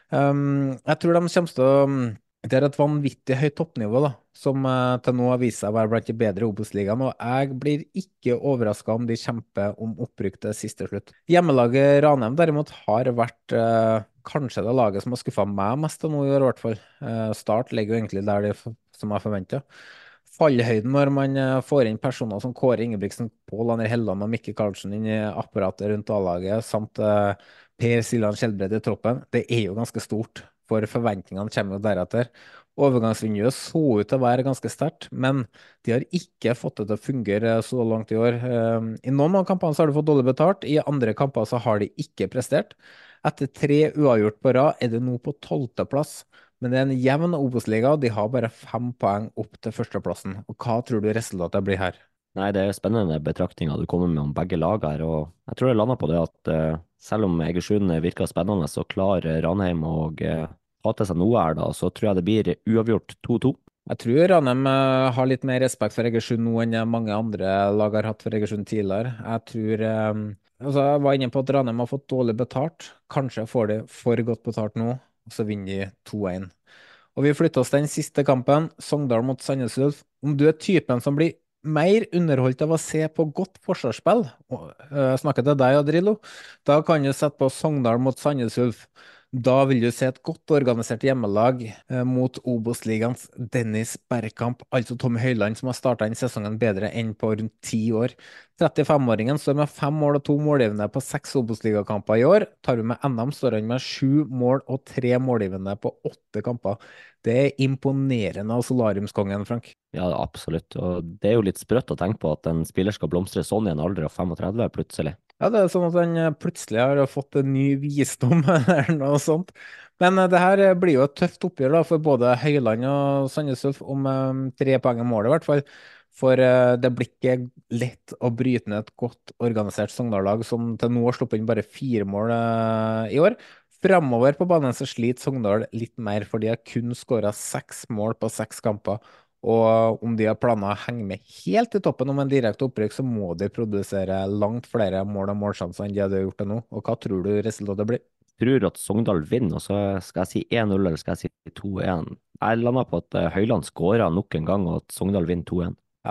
Jeg tror de kommer til å Det er et vanvittig høyt toppnivå, da, som til nå har vist seg å være blant de bedre i Obos-ligaen, og jeg blir ikke overrasket om de kjemper om opprykk til siste slutt. Hjemmelaget Ranheim derimot har vært kanskje det laget som har skuffet meg mest til nå i år, i hvert fall. Start ligger jo egentlig der som jeg forventet. Fallhøyden når man får inn personer som Kåre Ingebrigtsen, Pål André Helland og Mikke Karlsen inn i apparatet rundt A-laget, samt Per Siljan Skjelbred i troppen, det er jo ganske stort, for forventningene kommer jo deretter. Overgangsvinduet så ut til å være ganske sterkt, men de har ikke fått det til å fungere så langt i år. I noen av kampene så har de fått dårlig betalt, i andre kamper så har de ikke prestert. Etter 3 uavgjort på rad er det nå på 12. plass. Men det er en jevn Obos-liga, og de har bare 5 poeng opp til førsteplassen. Og hva tror du resultatet blir her? Nei, det er spennende betraktninger du kommer med om begge lag her, og jeg tror jeg lander på det at selv om Egersund virker spennende, så klarer Ranheim å ta til seg noe her da, så tror jeg det blir uavgjort 2-2. Jeg tror Ranheim har litt mer respekt for Egersund nå enn mange andre lag har hatt for Egersund tidligere. Jeg tror jeg var inne på at Ranheim har fått dårlig betalt. Kanskje får de for godt betalt nå, og så vinner de 2-1. Og vi flytter oss til den siste kampen, Sogndal mot Sandnes Ulf. Om du er typen som blir mer underholdt av å se på godt forsvarsspill, og jeg snakker til deg, Drillo, da kan du sette på Sogndal mot Sandnes Ulf. Da vil du se et godt organisert hjemmelag mot Obos-ligaens Dennis Bergkamp, altså Tommy Høiland, som har startet inn sesongen bedre enn på rundt 10 år. 35-åringen står med 5 mål og 2 målgivende på 6 Obos-ligakamper i år. Tar vi med NM, står han med 7 mål og 3 målgivende på 8 kamper. Det er imponerende av solariumskongen, Frank. Ja, absolutt. Og det er jo litt sprøtt å tenke på at en spiller skal blomstre sånn i en alder av 35 plutselig. Ja, det er sånn at han plutselig har fått en ny visdom eller noe sånt. Men det her blir jo et tøft oppgjør da, for både Høyland og Sandnes Ulf om 3 poeng i målet i hvert fall. For det blir ikke lett å bryte ned et godt organisert Sogndal-lag som til nå har sluppet inn bare 4 mål i år. Fremover på banen så sliter Sogndal litt mer, for de har kun skåret 6 mål på 6 kamper. Og om de har planer å henge med helt i toppen om en direkte opprykk, så må de produsere langt flere mål og målsjanser enn de hadde gjort det nå. Og hva tror du resultatet blir? Jeg tror at Sogndal vinner, og så skal jeg si 1-0 eller skal jeg si 2-1. Jeg lander på at Høyland skårer nok en gang, og at Sogndal vinner 2-1. Ja,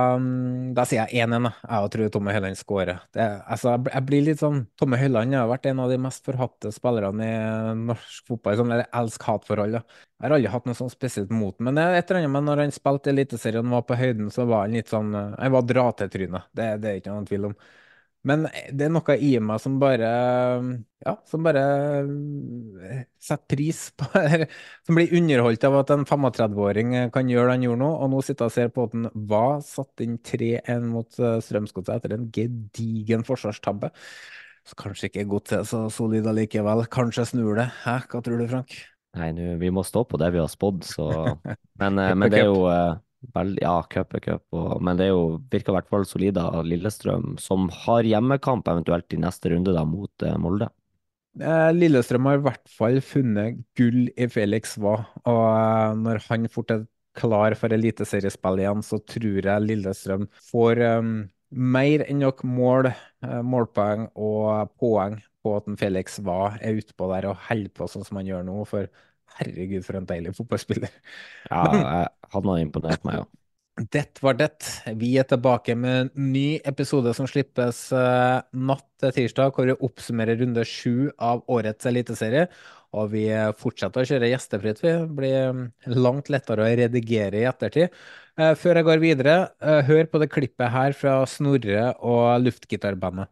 da sier jeg 1-1, da. Jeg tror Tomme Høiland skårer. Jeg blir litt sånn Tomme Høiland har vært en av de mest forhatte spillerne i norsk fotball, sånn elsk-hat-forhold. Jeg har aldri hatt noe sånn spesielt mot ham, men et eller annet med når han spilte Eliteserien og var på høyden, så var han litt sånn Han var dra-til-trynet. Det er ikke noen tvil om. Men det er noe i meg som bare setter pris på som blir underholdt av at en 35-åring kan gjøre det han gjorde nå, og nå sitter jeg og ser på at han var satt inn 3-1 mot Strømsgodset etter en gedigen forsvarstabbe. Så kanskje ikke godset så solid allikevel. Kanskje snur det. Hæ? Hva tror du, Frank? Nei, vi må stå på det vi har spådd, så Men det er jo cup er cup, men det er jo, virker i hvert fall solid av Lillestrøm, som har hjemmekamp eventuelt i neste runde da mot Molde. Lillestrøm har i hvert fall funnet gull i Felix Hva, og når han fort er klar for eliteseriespill igjen, så tror jeg Lillestrøm får mer enn nok målpoeng og poeng på at en Felix Hva er ute på der og holder på sånn som han gjør nå, for herregud, for en deilig fotballspiller. Ja, han har imponert meg, ja. Det var det. Vi er tilbake med en ny episode som slippes natt til tirsdag, hvor vi oppsummerer runde 7 av årets eliteserie. Og vi fortsetter å kjøre gjestefritt. Det blir langt lettere å redigere i ettertid. Før jeg går videre, hør på det klippet her fra Snorre og Luftgitarbandet.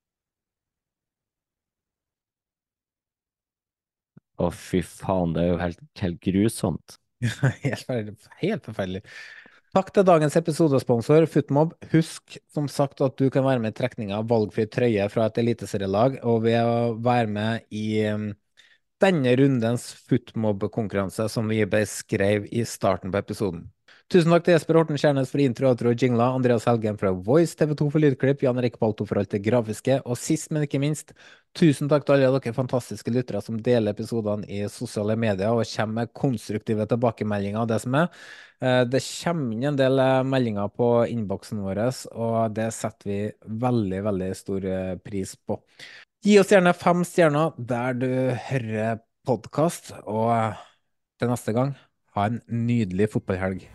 Å, fy faen, det er jo helt grusomt. Helt forferdelig. Takk til dagens episodesponsor, Footmob. Husk som sagt at du kan være med i trekninga av valgfri trøye fra et eliteserielag, og ved å være med i denne rundens Footmob-konkurranse som vi beskrev i starten på episoden. Tusen takk til Jesper Horten Kjærnes for intro, outro og jingler, Andreas Helgen fra Voice, TV2 for lydklipp, Jan Erik Balto for alt det grafiske, og sist, men ikke minst, tusen takk til alle dere fantastiske lyttere som deler episodene i sosiale medier og kommer med konstruktive tilbakemeldinger av det som er. Det kommer inn en del meldinger på innboksen vår, og det setter vi veldig, veldig stor pris på. Gi oss gjerne 5 stjerner der du hører podcast, og til neste gang, ha en nydelig fotballhelg.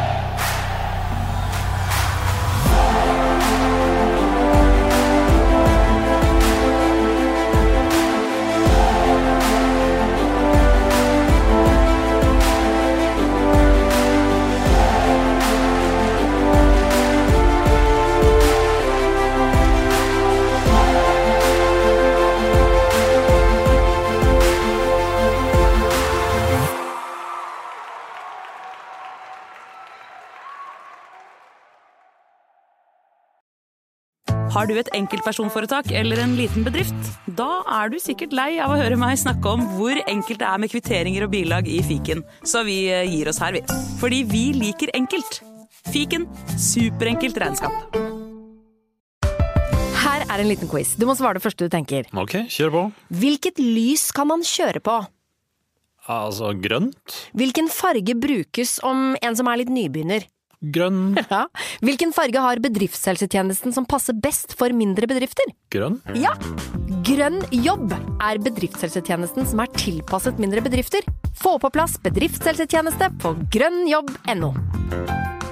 Har du et enkeltpersonforetak eller en liten bedrift? Da du sikkert lei av å høre meg snakke om hvor enkelt det med kvitteringer og bilag i Fiken. Så vi gir oss her, vi. Fordi vi liker enkelt. Fiken, superenkelt regnskap. Her en liten quiz. Du må svare det første du tenker. Ok, kjør på. Hvilket lys kan man kjøre på? Altså, grønt. Hvilken farge brukes om en som litt nybegynner? Grønn. Ja. Hvilken farge har bedriftshelsetjenesten som passer best for mindre bedrifter? Grønn. Ja. Grønn jobb bedriftshelsetjenesten som tilpasset mindre bedrifter. Få på plass bedriftshelsetjeneste på grønnjobb.no.